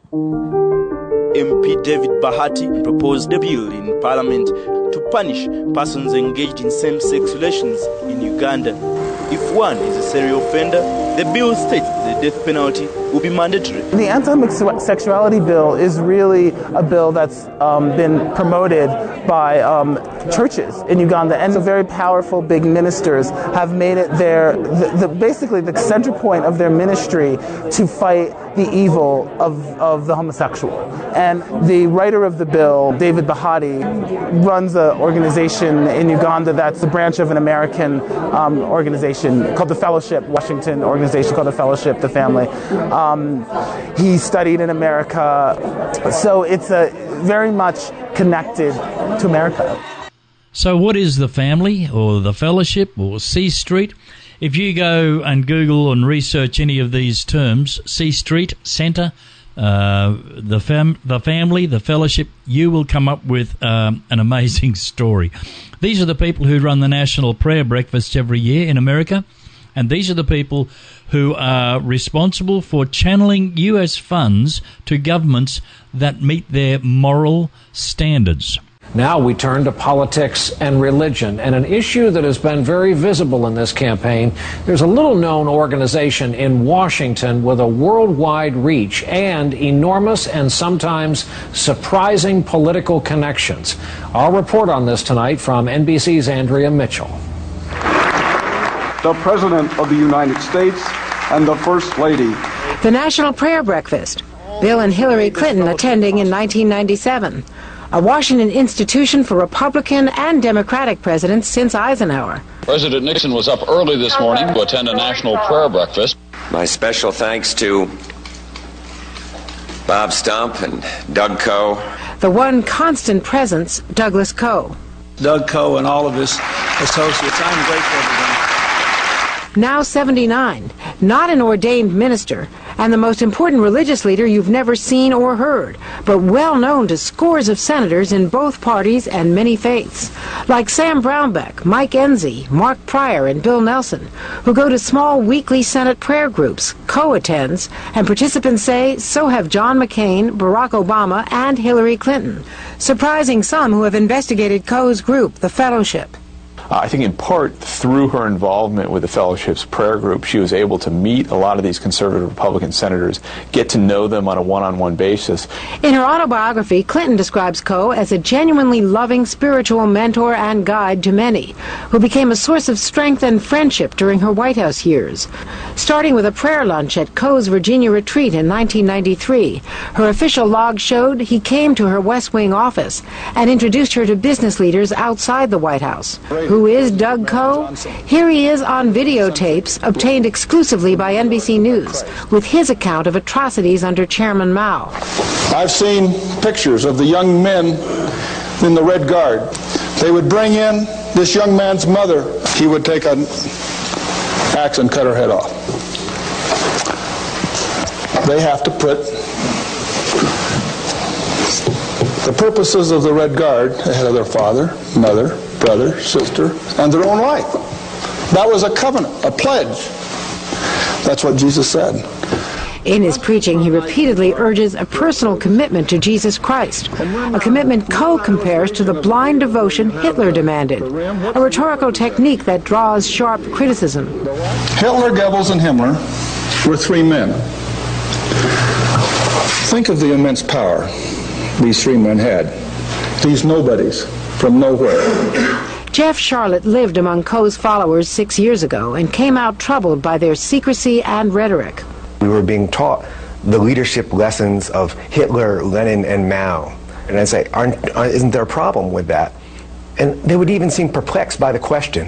MP David Bahati proposed a bill in Parliament to punish persons engaged in same-sex relations in Uganda. If one is a serial offender, the bill states the death penalty will be mandatory. The anti-sexuality bill is really a bill that's been promoted by churches in Uganda, and the very powerful big ministers have made it basically the center point of their ministry to fight the evil of the homosexual. And the writer of the bill, David Bahati, runs an organization in Uganda that's a branch of an American organization called the Fellowship, Washington organization called the Fellowship, the family. He studied in America, so it's very much connected to America. So what is the family or the Fellowship or C Street? If you go and Google and research any of these terms, C Street, Centre, the family, the Fellowship, you will come up with an amazing story. These are the people who run the National Prayer Breakfast every year in America, and these are the people who are responsible for channeling U.S. funds to governments that meet their moral standards. Now we turn to politics and religion, and an issue that has been very visible in this campaign. There's a little-known organization in Washington with a worldwide reach and enormous and sometimes surprising political connections. I'll report on this tonight from NBC's Andrea Mitchell. The President of the United States and the First Lady. The National Prayer Breakfast. Bill and Hillary Clinton attending in 1997. A Washington institution for Republican and Democratic presidents since Eisenhower. President Nixon was up early this morning to attend a national prayer breakfast. My special thanks to Bob Stump and Doug Coe. The one constant presence, Douglas Coe. Doug Coe and all of his associates, I'm grateful to them. Now 79, not an ordained minister, and the most important religious leader you've never seen or heard, but well known to scores of senators in both parties and many faiths, like Sam Brownback, Mike Enzi, Mark Pryor, and Bill Nelson, who go to small weekly Senate prayer groups. Coe attends, and participants say so have John McCain, Barack Obama, and Hillary Clinton, surprising some who have investigated Coe's group, the Fellowship. I think in part through her involvement with the Fellowship's prayer group, she was able to meet a lot of these conservative Republican senators, get to know them on a one-on-one basis. In her autobiography, Clinton describes Coe as a genuinely loving spiritual mentor and guide to many, who became a source of strength and friendship during her White House years. Starting with a prayer lunch at Coe's Virginia retreat in 1993, her official log showed he came to her West Wing office and introduced her to business leaders outside the White House, who Who is Doug Coe? Here he is on videotapes obtained exclusively by NBC News with his account of atrocities under Chairman Mao. I've seen pictures of the young men in the Red Guard. They would bring in this young man's mother. He would take an axe and cut her head off. They have to put the purposes of the Red Guard ahead of their father, mother, brother, sister, and their own life. That was a covenant, a pledge. That's what Jesus said. In his preaching, he repeatedly urges a personal commitment to Jesus Christ, a commitment Coe compares to the blind devotion Hitler demanded, a rhetorical technique that draws sharp criticism. Hitler, Goebbels, and Himmler were three men. Think of the immense power these three men had. These nobodies from nowhere. Jeff Charlotte lived among Coe's followers 6 years ago and came out troubled by their secrecy and rhetoric. We were being taught the leadership lessons of Hitler, Lenin, and Mao. And I'd say, isn't there a problem with that? And they would even seem perplexed by the question.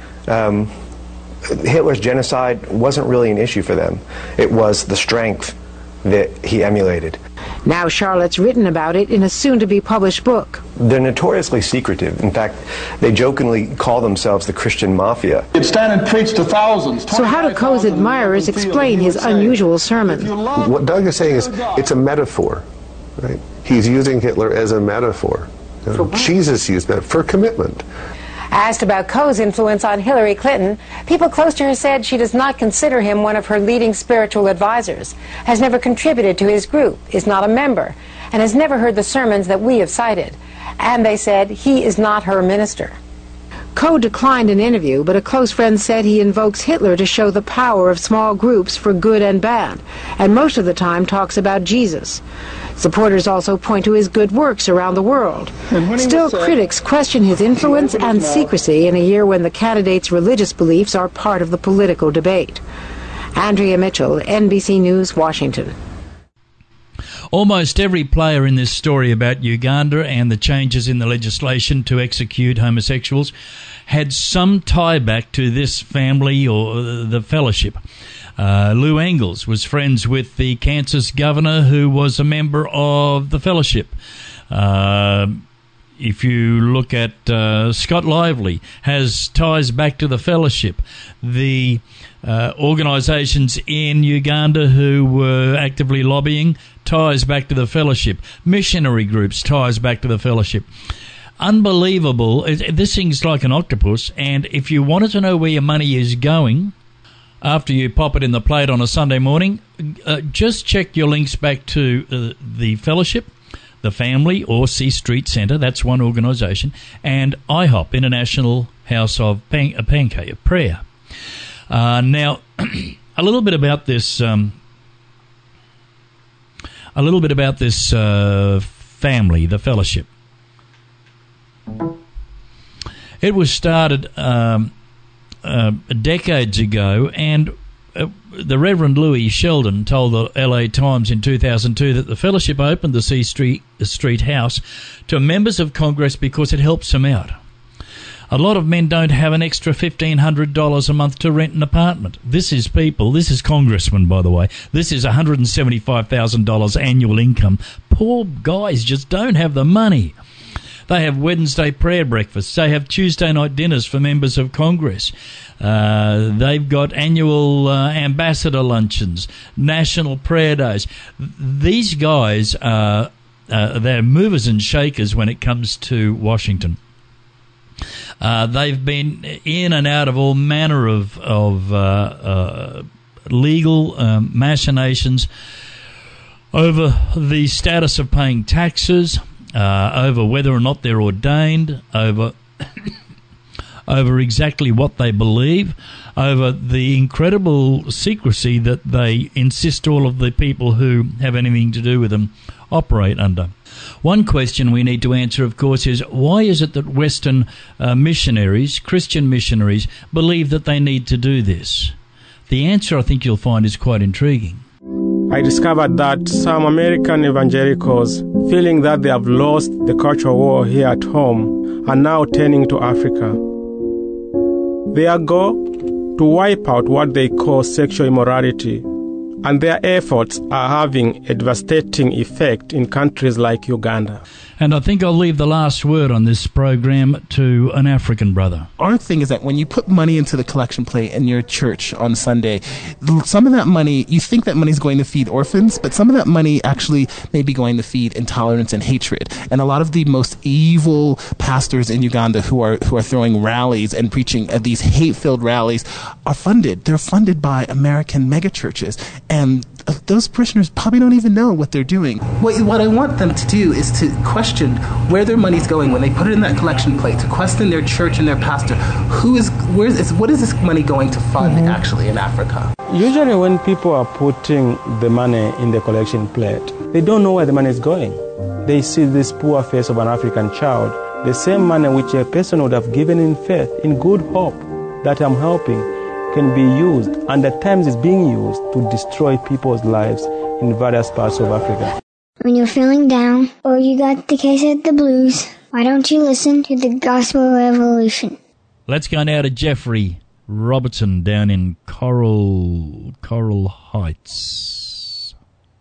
Hitler's genocide wasn't really an issue for them. It was the strength that he emulated. Now Charlotte's written about it in a soon-to-be-published book. They're notoriously secretive. In fact, they jokingly call themselves the Christian Mafia. He'd stand and preach to thousands. So how do Coe's admirers explain his unusual sermon? What Doug is saying is it's a metaphor, right? He's using Hitler as a metaphor. Jesus used that for commitment. Asked about Coe's influence on Hillary Clinton, people close to her said she does not consider him one of her leading spiritual advisors, has never contributed to his group, is not a member, and has never heard the sermons that we have cited. And they said he is not her minister. Coe declined an interview, but a close friend said he invokes Hitler to show the power of small groups for good and bad, and most of the time talks about Jesus. Supporters also point to his good works around the world. Still, critics question his influence and secrecy in a year when the candidate's religious beliefs are part of the political debate. Andrea Mitchell, NBC News, Washington. Almost every player in this story about Uganda and the changes in the legislation to execute homosexuals had some tie back to this family or the fellowship. Lou Engels was friends with the Kansas governor who was a member of the fellowship. If you look at Scott Lively, has ties back to the fellowship. The organisations in Uganda who were actively lobbying, ties back to the fellowship. Missionary groups, ties back to the fellowship. Unbelievable. This thing's like an octopus, and if you wanted to know where your money is going after you pop it in the plate on a Sunday morning, just check your links back to the fellowship, the family, or C Street Centre, that's one organisation, and IHOP, International House of Pancake of Prayer. Now, a little bit about this family, the fellowship. It was started decades ago, and the Reverend Louis Sheldon told the LA Times in 2002 that the fellowship opened the C Street House to members of Congress because it helps them out. A lot of men don't have an extra $1,500 a month to rent an apartment. This is congressmen, by the way. This is $175,000 annual income. Poor guys just don't have the money. They have Wednesday prayer breakfasts. They have Tuesday night dinners for members of Congress. They've got annual ambassador luncheons, national prayer days. These guys they're movers and shakers when it comes to Washington. They've been in and out of all manner of legal machinations over the status of paying taxes, over whether or not they're ordained, over exactly what they believe, over the incredible secrecy that they insist all of the people who have anything to do with them operate under. One question we need to answer, of course, is why is it that Western missionaries, Christian missionaries, believe that they need to do this? The answer, I think you'll find, is quite intriguing. I discovered that some American evangelicals, feeling that they have lost the cultural war here at home, are now turning to Africa. Their goal? To wipe out what they call sexual immorality, and their efforts are having a devastating effect in countries like Uganda. And I think I'll leave the last word on this program to an African brother. Our thing is that when you put money into the collection plate in your church on Sunday, some of that money, you think that money is going to feed orphans, but some of that money actually may be going to feed intolerance and hatred. And a lot of the most evil pastors in Uganda who are throwing rallies and preaching these hate-filled rallies are funded. They're funded by American megachurches. And those parishioners probably don't even know what they're doing. What I want them to do is to question where their money's going when they put it in that collection plate, to question their church and their pastor. What is this money going to fund actually in Africa? Usually when people are putting the money in the collection plate, they don't know where the money is going. They see this poor face of an African child, the same money which a person would have given in faith, in good hope that I'm helping, can be used, and at times is being used to destroy people's lives in various parts of Africa. When you're feeling down or you got the case of the blues, why don't you listen to the Gospel Revolution? Let's go now to Jeffrey Robertson down in Coral Heights,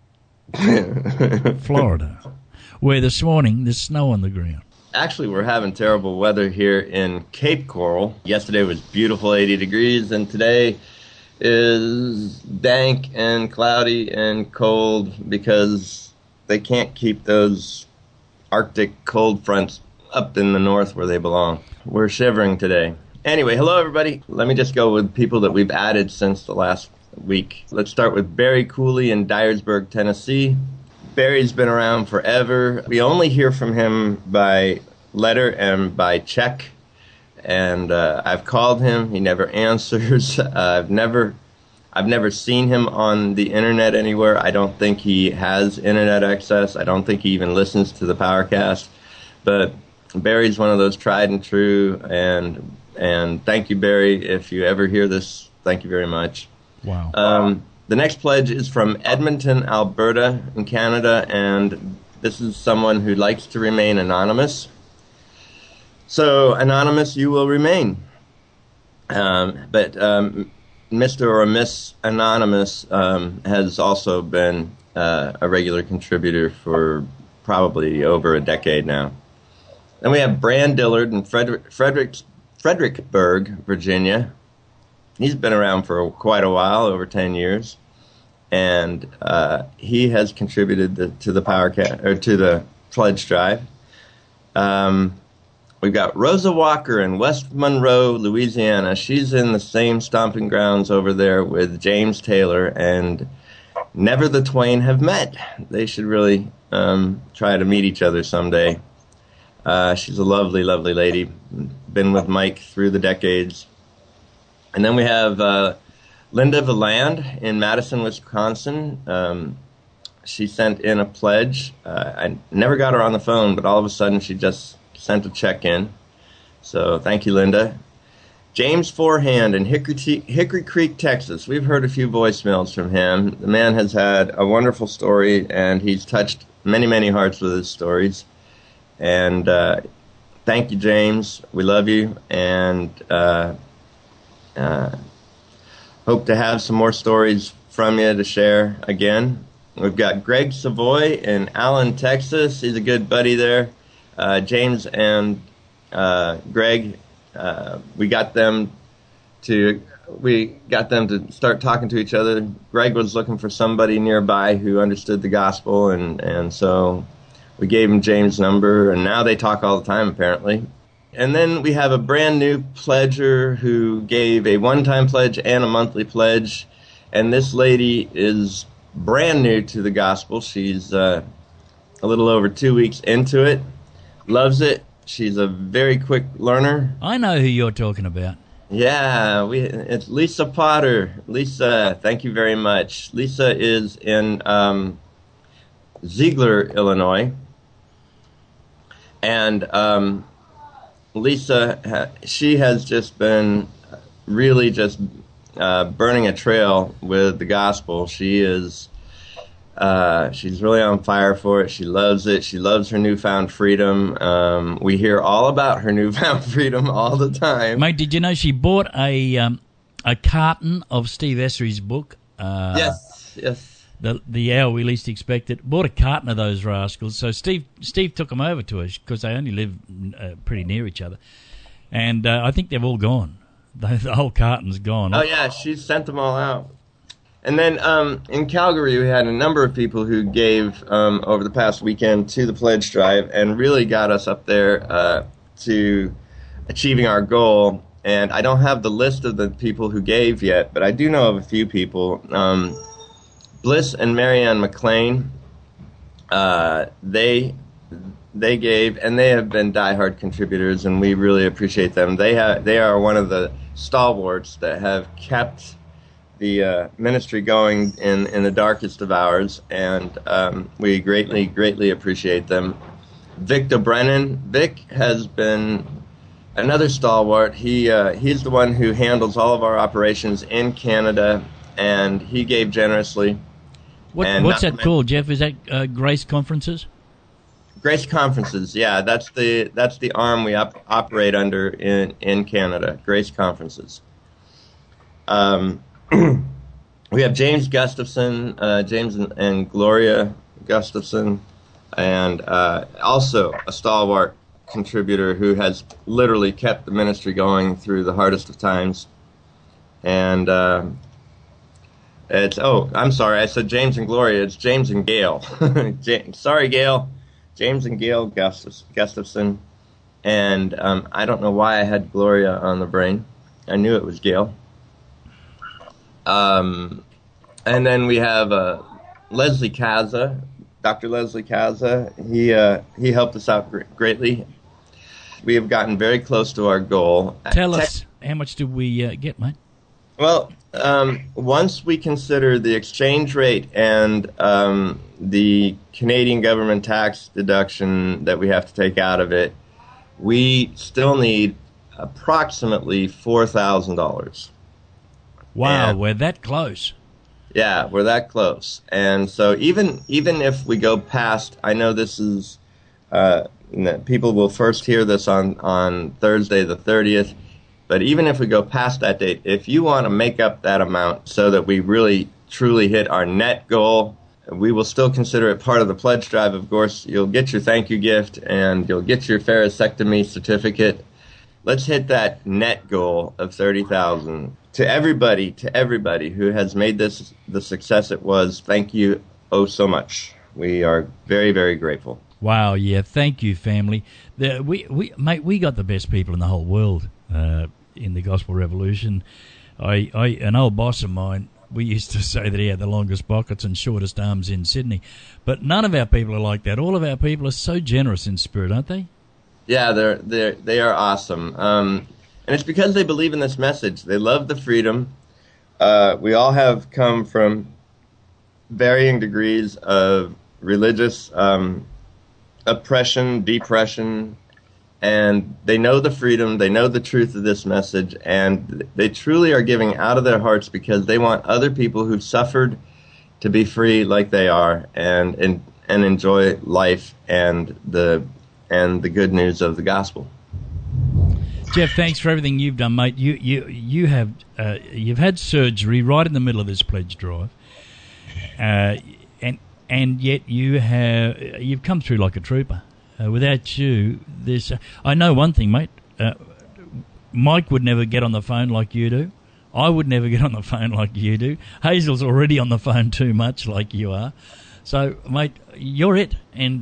Florida, where this morning there's snow on the ground. Actually, we're having terrible weather here in Cape Coral. Yesterday was beautiful, 80 degrees, and today is dank and cloudy and cold because they can't keep those Arctic cold fronts up in the north where they belong. We're shivering today. Anyway, hello everybody. Let me just go with people that we've added since the last week. Let's start with Barry Cooley in Dyersburg, Tennessee. Barry's been around forever. We only hear from him by letter and by check, and I've called him. He never answers. I've never seen him on the internet anywhere. I don't think he has internet access. I don't think he even listens to the Powercast. But Barry's one of those tried and true, and thank you, Barry. If you ever hear this, thank you very much. Wow. The next pledge is from Edmonton, Alberta, in Canada, and this is someone who likes to remain anonymous. So, anonymous you will remain. But Mr. or Miss Anonymous has also been a regular contributor for probably over a decade now. Then we have Brand Dillard in Fredericksburg, Virginia. He's been around for quite a while, over 10 years, and he has contributed to the to the pledge drive. We've got Rosa Walker in West Monroe, Louisiana. She's in the same stomping grounds over there with James Taylor, and never the twain have met. They should really try to meet each other someday. She's a lovely, lovely lady. Been with Mike through the decades. And then we have Linda Villand in Madison, Wisconsin. She sent in a pledge. I never got her on the phone, but all of a sudden she just sent a check in. So thank you, Linda. James Forehand in Hickory Creek, Texas. We've heard a few voicemails from him. The man has had a wonderful story, and he's touched many, many hearts with his stories. And thank you, James. We love you, and hope to have some more stories from you to share again. We've got Greg Savoy in Allen, Texas. He's a good buddy there. James and Greg, we got them to start talking to each other. Greg was looking for somebody nearby who understood the gospel, and so we gave him James' number, and now they talk all the time, apparently. And then we have a brand new pledger who gave a one-time pledge and a monthly pledge, and this lady is brand new to the gospel. She's a little over 2 weeks into it, loves it. She's a very quick learner. I know who you're talking about. Yeah, it's Lisa Potter. Lisa, thank you very much. Lisa is in Ziegler, Illinois. And Lisa, she has just been really just burning a trail with the gospel. She is She's really on fire for it. She loves it. She loves her newfound freedom. We hear all about her newfound freedom all the time. Mate, did you know she bought a carton of Steve Essery's book? Yes. The Hour We Least Expected. Bought a carton of those rascals. So Steve took them over to her because they only live pretty near each other. And I think they've all gone. The whole carton's gone. Oh, yeah, she sent them all out. And then in Calgary, we had a number of people who gave over the past weekend to the pledge drive and really got us up there to achieving our goal. And I don't have the list of the people who gave yet, but I do know of a few people. Bliss and Marianne McLean, they gave, and they have been diehard contributors, and we really appreciate them. They are one of the stalwarts that have kept the ministry going in the darkest of hours, and we greatly appreciate them. Vic Brennan. Vic has been another stalwart. He's the one who handles all of our operations in Canada, and he gave generously. What's that called, Jeff? Is that Grace Conferences? Grace Conferences, yeah. That's the arm we operate under in Canada, Grace Conferences. We have James Gustafson, James and Gloria Gustafson, and also a stalwart contributor who has literally kept the ministry going through the hardest of times. And I'm sorry, I said James and Gloria. It's James and Gail. Sorry, Gail. James and Gail Gustafson. And I don't know why I had Gloria on the brain. I knew it was Gail. And then we have Leslie Kaza, Dr. Leslie Kaza. He helped us out greatly. We have gotten very close to our goal. Tell us, how much did we get, mate? Well, once we consider the exchange rate and the Canadian government tax deduction that we have to take out of it, we still need approximately $4,000. Wow, we're that close. Yeah, we're that close. And so even if we go past, I know this is, people will first hear this on Thursday the 30th, but even if we go past that date, if you want to make up that amount so that we really truly hit our net goal, we will still consider it part of the pledge drive. Of course, you'll get your thank you gift and you'll get your pharisectomy certificate. Let's hit that net goal of $30,000. To everybody who has made this the success it was, thank you so much. We are very, very grateful. Wow, yeah, thank you, family. We got the best people in the whole world in the Gospel Revolution. An old boss of mine, we used to say that he had the longest pockets and shortest arms in Sydney, but none of our people are like that. All of our people are so generous in spirit, aren't they? Yeah, they are awesome. And it's because they believe in this message. They love the freedom. We all have come from varying degrees of religious oppression, depression, and they know the freedom, they know the truth of this message, and they truly are giving out of their hearts because they want other people who've suffered to be free like they are and enjoy life and the good news of the gospel. Jeff, thanks for everything you've done, mate. You've had surgery right in the middle of this pledge drive, and yet you've come through like a trooper. Without you, I know one thing, mate. Mike would never get on the phone like you do. I would never get on the phone like you do. Hazel's already on the phone too much like you are. So, mate, you're it, and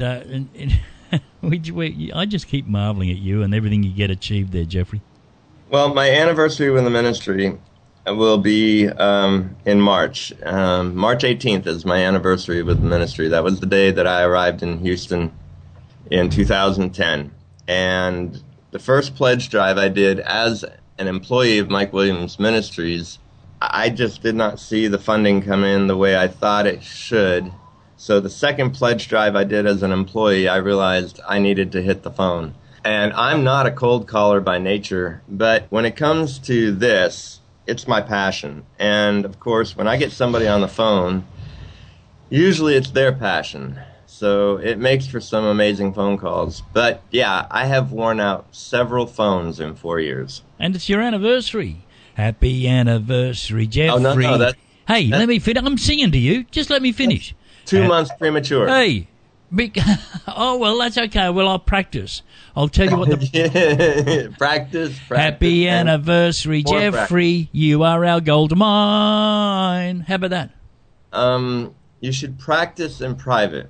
I just keep marveling at you and everything you get achieved there, Jeffrey. Well, my anniversary with the ministry will be in March. March 18th is my anniversary with the ministry. That was the day that I arrived in Houston in 2010. And the first pledge drive I did as an employee of Mike Williams Ministries, I just did not see the funding come in the way I thought it should. So the second pledge drive I did as an employee, I realized I needed to hit the phone. And I'm not a cold caller by nature, but when it comes to this, it's my passion. And of course, when I get somebody on the phone, Usually it's their passion. So it makes for some amazing phone calls. But yeah, I have worn out several phones in 4 years. And it's your anniversary. Happy anniversary, Jeffrey. Oh, no, hey, let me finish. I'm singing to you. Just let me finish. 2 months premature. Hey. Oh, well, that's okay. Well, I'll practice. I'll tell you what the... Practice. Happy anniversary, Jeffrey. Practice. You are our gold mine. How about that? You should practice in private.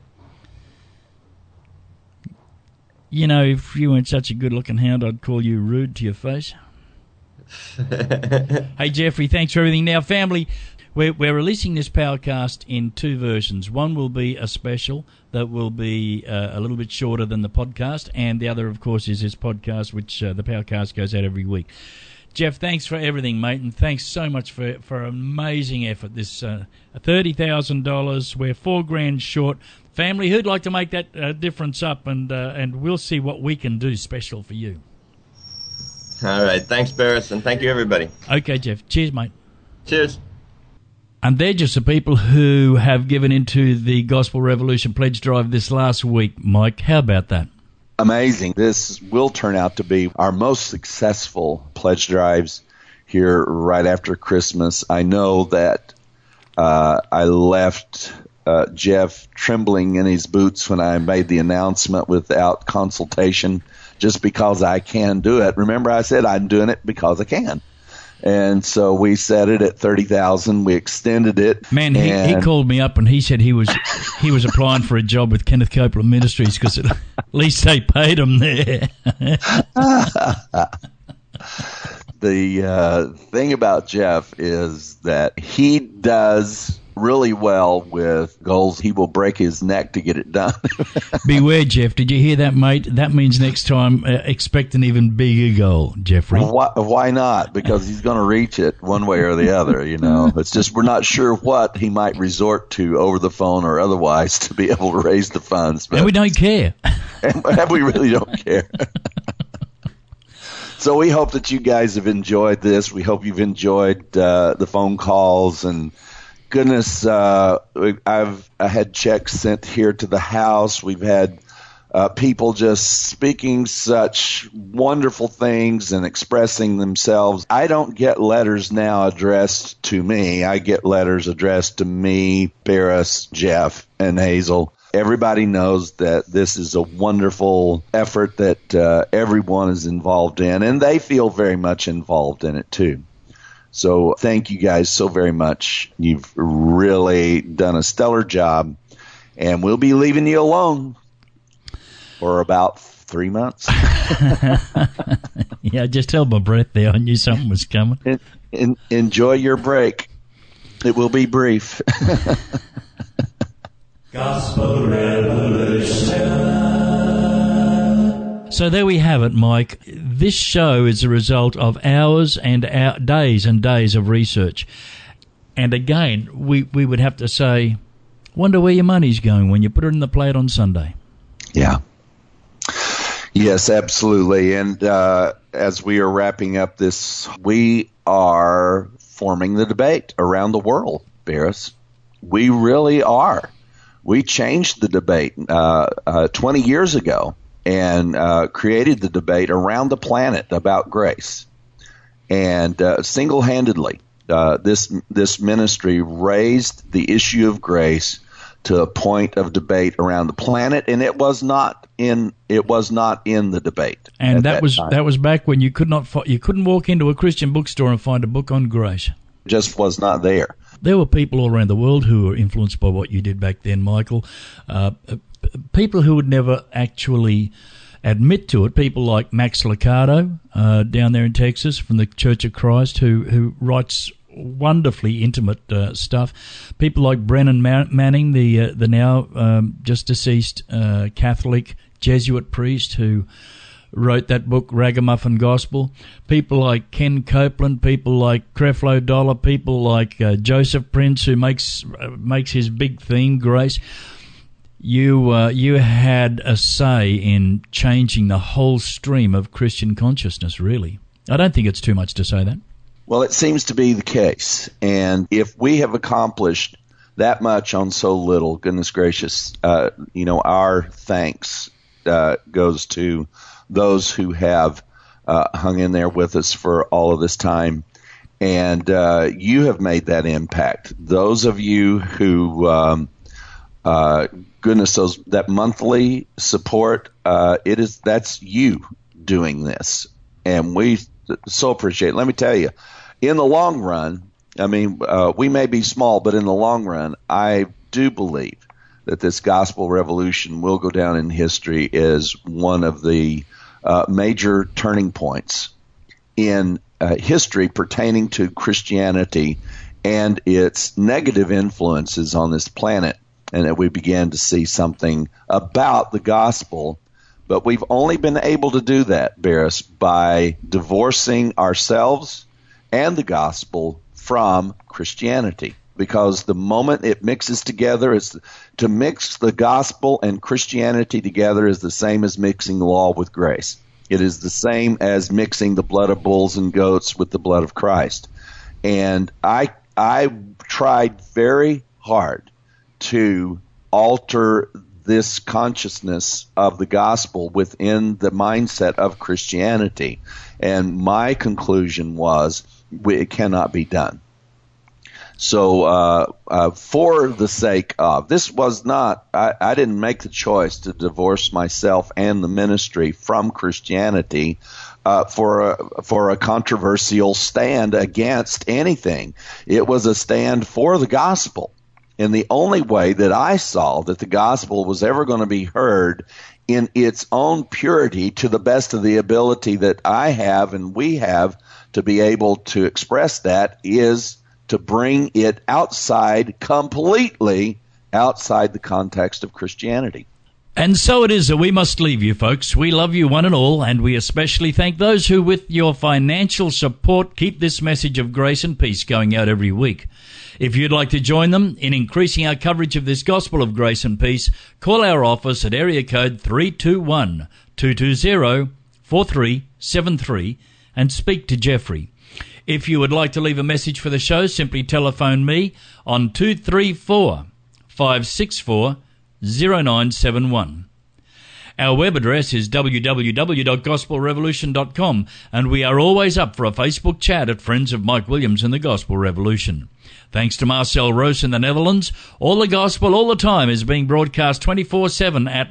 You know, if you weren't such a good-looking hound, I'd call you rude to your face. Hey, Jeffrey, thanks for everything. Now, family, we're releasing this Powercast in 2 versions. One will be a special that will be a little bit shorter than the podcast, and the other, of course, is this podcast, which the Powercast goes out every week. Jeff, thanks for everything, mate, and thanks so much for amazing effort. This $30,000, we're $4,000 short. Family, who'd like to make that difference up, and we'll see what we can do special for you. All right. Thanks, Barris, and thank you, everybody. Okay, Jeff. Cheers, mate. Cheers. And they're just the people who have given into the Gospel Revolution Pledge Drive this last week. Mike, how about that? Amazing. This will turn out to be our most successful pledge drives here right after Christmas. I know that I left Jeff trembling in his boots when I made the announcement without consultation, just because I can do it. Remember, I said I'm doing it because I can. And so we set it at 30,000. We extended it. Man, he called me up and he said he was applying for a job with Kenneth Copeland Ministries because at least they paid him there. The thing about Jeff is that he does really well with goals. He will break his neck to get it done. Beware, Jeff. Did you hear that, mate? That means next time expect an even bigger goal, Jeffrey. Why not? Because he's going to reach it one way or the other, you know. It's just we're not sure what he might resort to over the phone or otherwise to be able to raise the funds. But, and we don't care. and we really don't care. So we hope that you guys have enjoyed this. We hope you've enjoyed the phone calls and goodness, I had checks sent here to the house. We've had people just speaking such wonderful things and expressing themselves. I don't get letters now addressed to me. I get letters addressed to me, Barris, Jeff, and Hazel. Everybody knows that this is a wonderful effort that everyone is involved in, and they feel very much involved in it too. So thank you guys so very much. You've really done a stellar job, and we'll be leaving you alone for about 3 months. Yeah, I just held my breath there. I knew something was coming. Enjoy your break. It will be brief. Gospel Revolution. So there we have it, Mike. This show is a result of hours and days of research. And again, we would have to say, wonder where your money's going when you put it in the plate on Sunday. Yeah. Yes, absolutely. And as we are wrapping up this, we are forming the debate around the world, Barris. We really are. We changed the debate 20 years ago and created the debate around the planet about grace. And single-handedly, this ministry raised the issue of grace to a point of debate around the planet, and it was not in the debate. And that was back when you couldn't walk into a Christian bookstore and find a book on grace. Just was not there. There were people all around the world who were influenced by what you did back then, Michael. People who would never actually admit to it. People like Max Lucado down there in Texas from the Church of Christ, who writes wonderfully intimate stuff. People like Brennan Manning, the now just deceased Catholic Jesuit priest who wrote that book, Ragamuffin Gospel. People like Ken Copeland, people like Creflo Dollar, people like Joseph Prince, who makes his big theme, grace. You had a say in changing the whole stream of Christian consciousness, really. I don't think it's too much to say that. Well, it seems to be the case. And if we have accomplished that much on so little. Goodness gracious, our thanks goes to those who have hung in there with us for all of this time. And you have made that impact. Those of you who, that monthly support, that's you doing this. And we so appreciate it. Let me tell you, in the long run, we may be small, but in the long run, I do believe that this gospel revolution will go down in history as one of the major turning points in history pertaining to Christianity and its negative influences on this planet, and that we began to see something about the gospel. But we've only been able to do that, Barris, by divorcing ourselves and the gospel from Christianity. Because the moment it mixes together, to mix the gospel and Christianity together is the same as mixing law with grace. It is the same as mixing the blood of bulls and goats with the blood of Christ. And I tried very hard to alter this consciousness of the gospel within the mindset of Christianity. And my conclusion was it cannot be done. So for the sake of, this was not, I didn't make the choice to divorce myself and the ministry from Christianity for a controversial stand against anything. It was a stand for the gospel. And the only way that I saw that the gospel was ever going to be heard in its own purity to the best of the ability that I have and we have to be able to express that is to bring it completely outside the context of Christianity. And so it is that we must leave you, folks. We love you one and all, and we especially thank those who, with your financial support, keep this message of grace and peace going out every week. If you'd like to join them in increasing our coverage of this gospel of grace and peace, call our office at area code 321-220-4373 and speak to Jeffrey. If you would like to leave a message for the show, simply telephone me on 234-564-0971. Our web address is www.gospelrevolution.com, and we are always up for a Facebook chat at Friends of Mike Williams and the Gospel Revolution. Thanks to Marcel Roos in the Netherlands, All the Gospel All the Time is being broadcast 24/7 at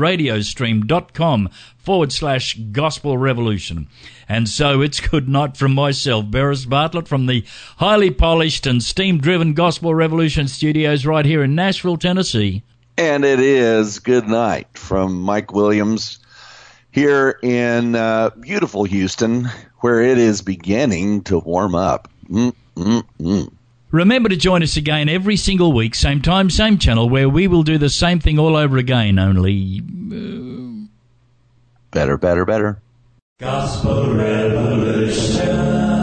myradiostream.com/Gospel Revolution. And so it's good night from myself, Barris Bartlett, from the highly polished and steam-driven Gospel Revolution studios right here in Nashville, Tennessee. And it is good night from Mike Williams here in beautiful Houston, where it is beginning to warm up. Remember to join us again every single week, same time, same channel, where we will do the same thing all over again, only better. Gospel Revolution.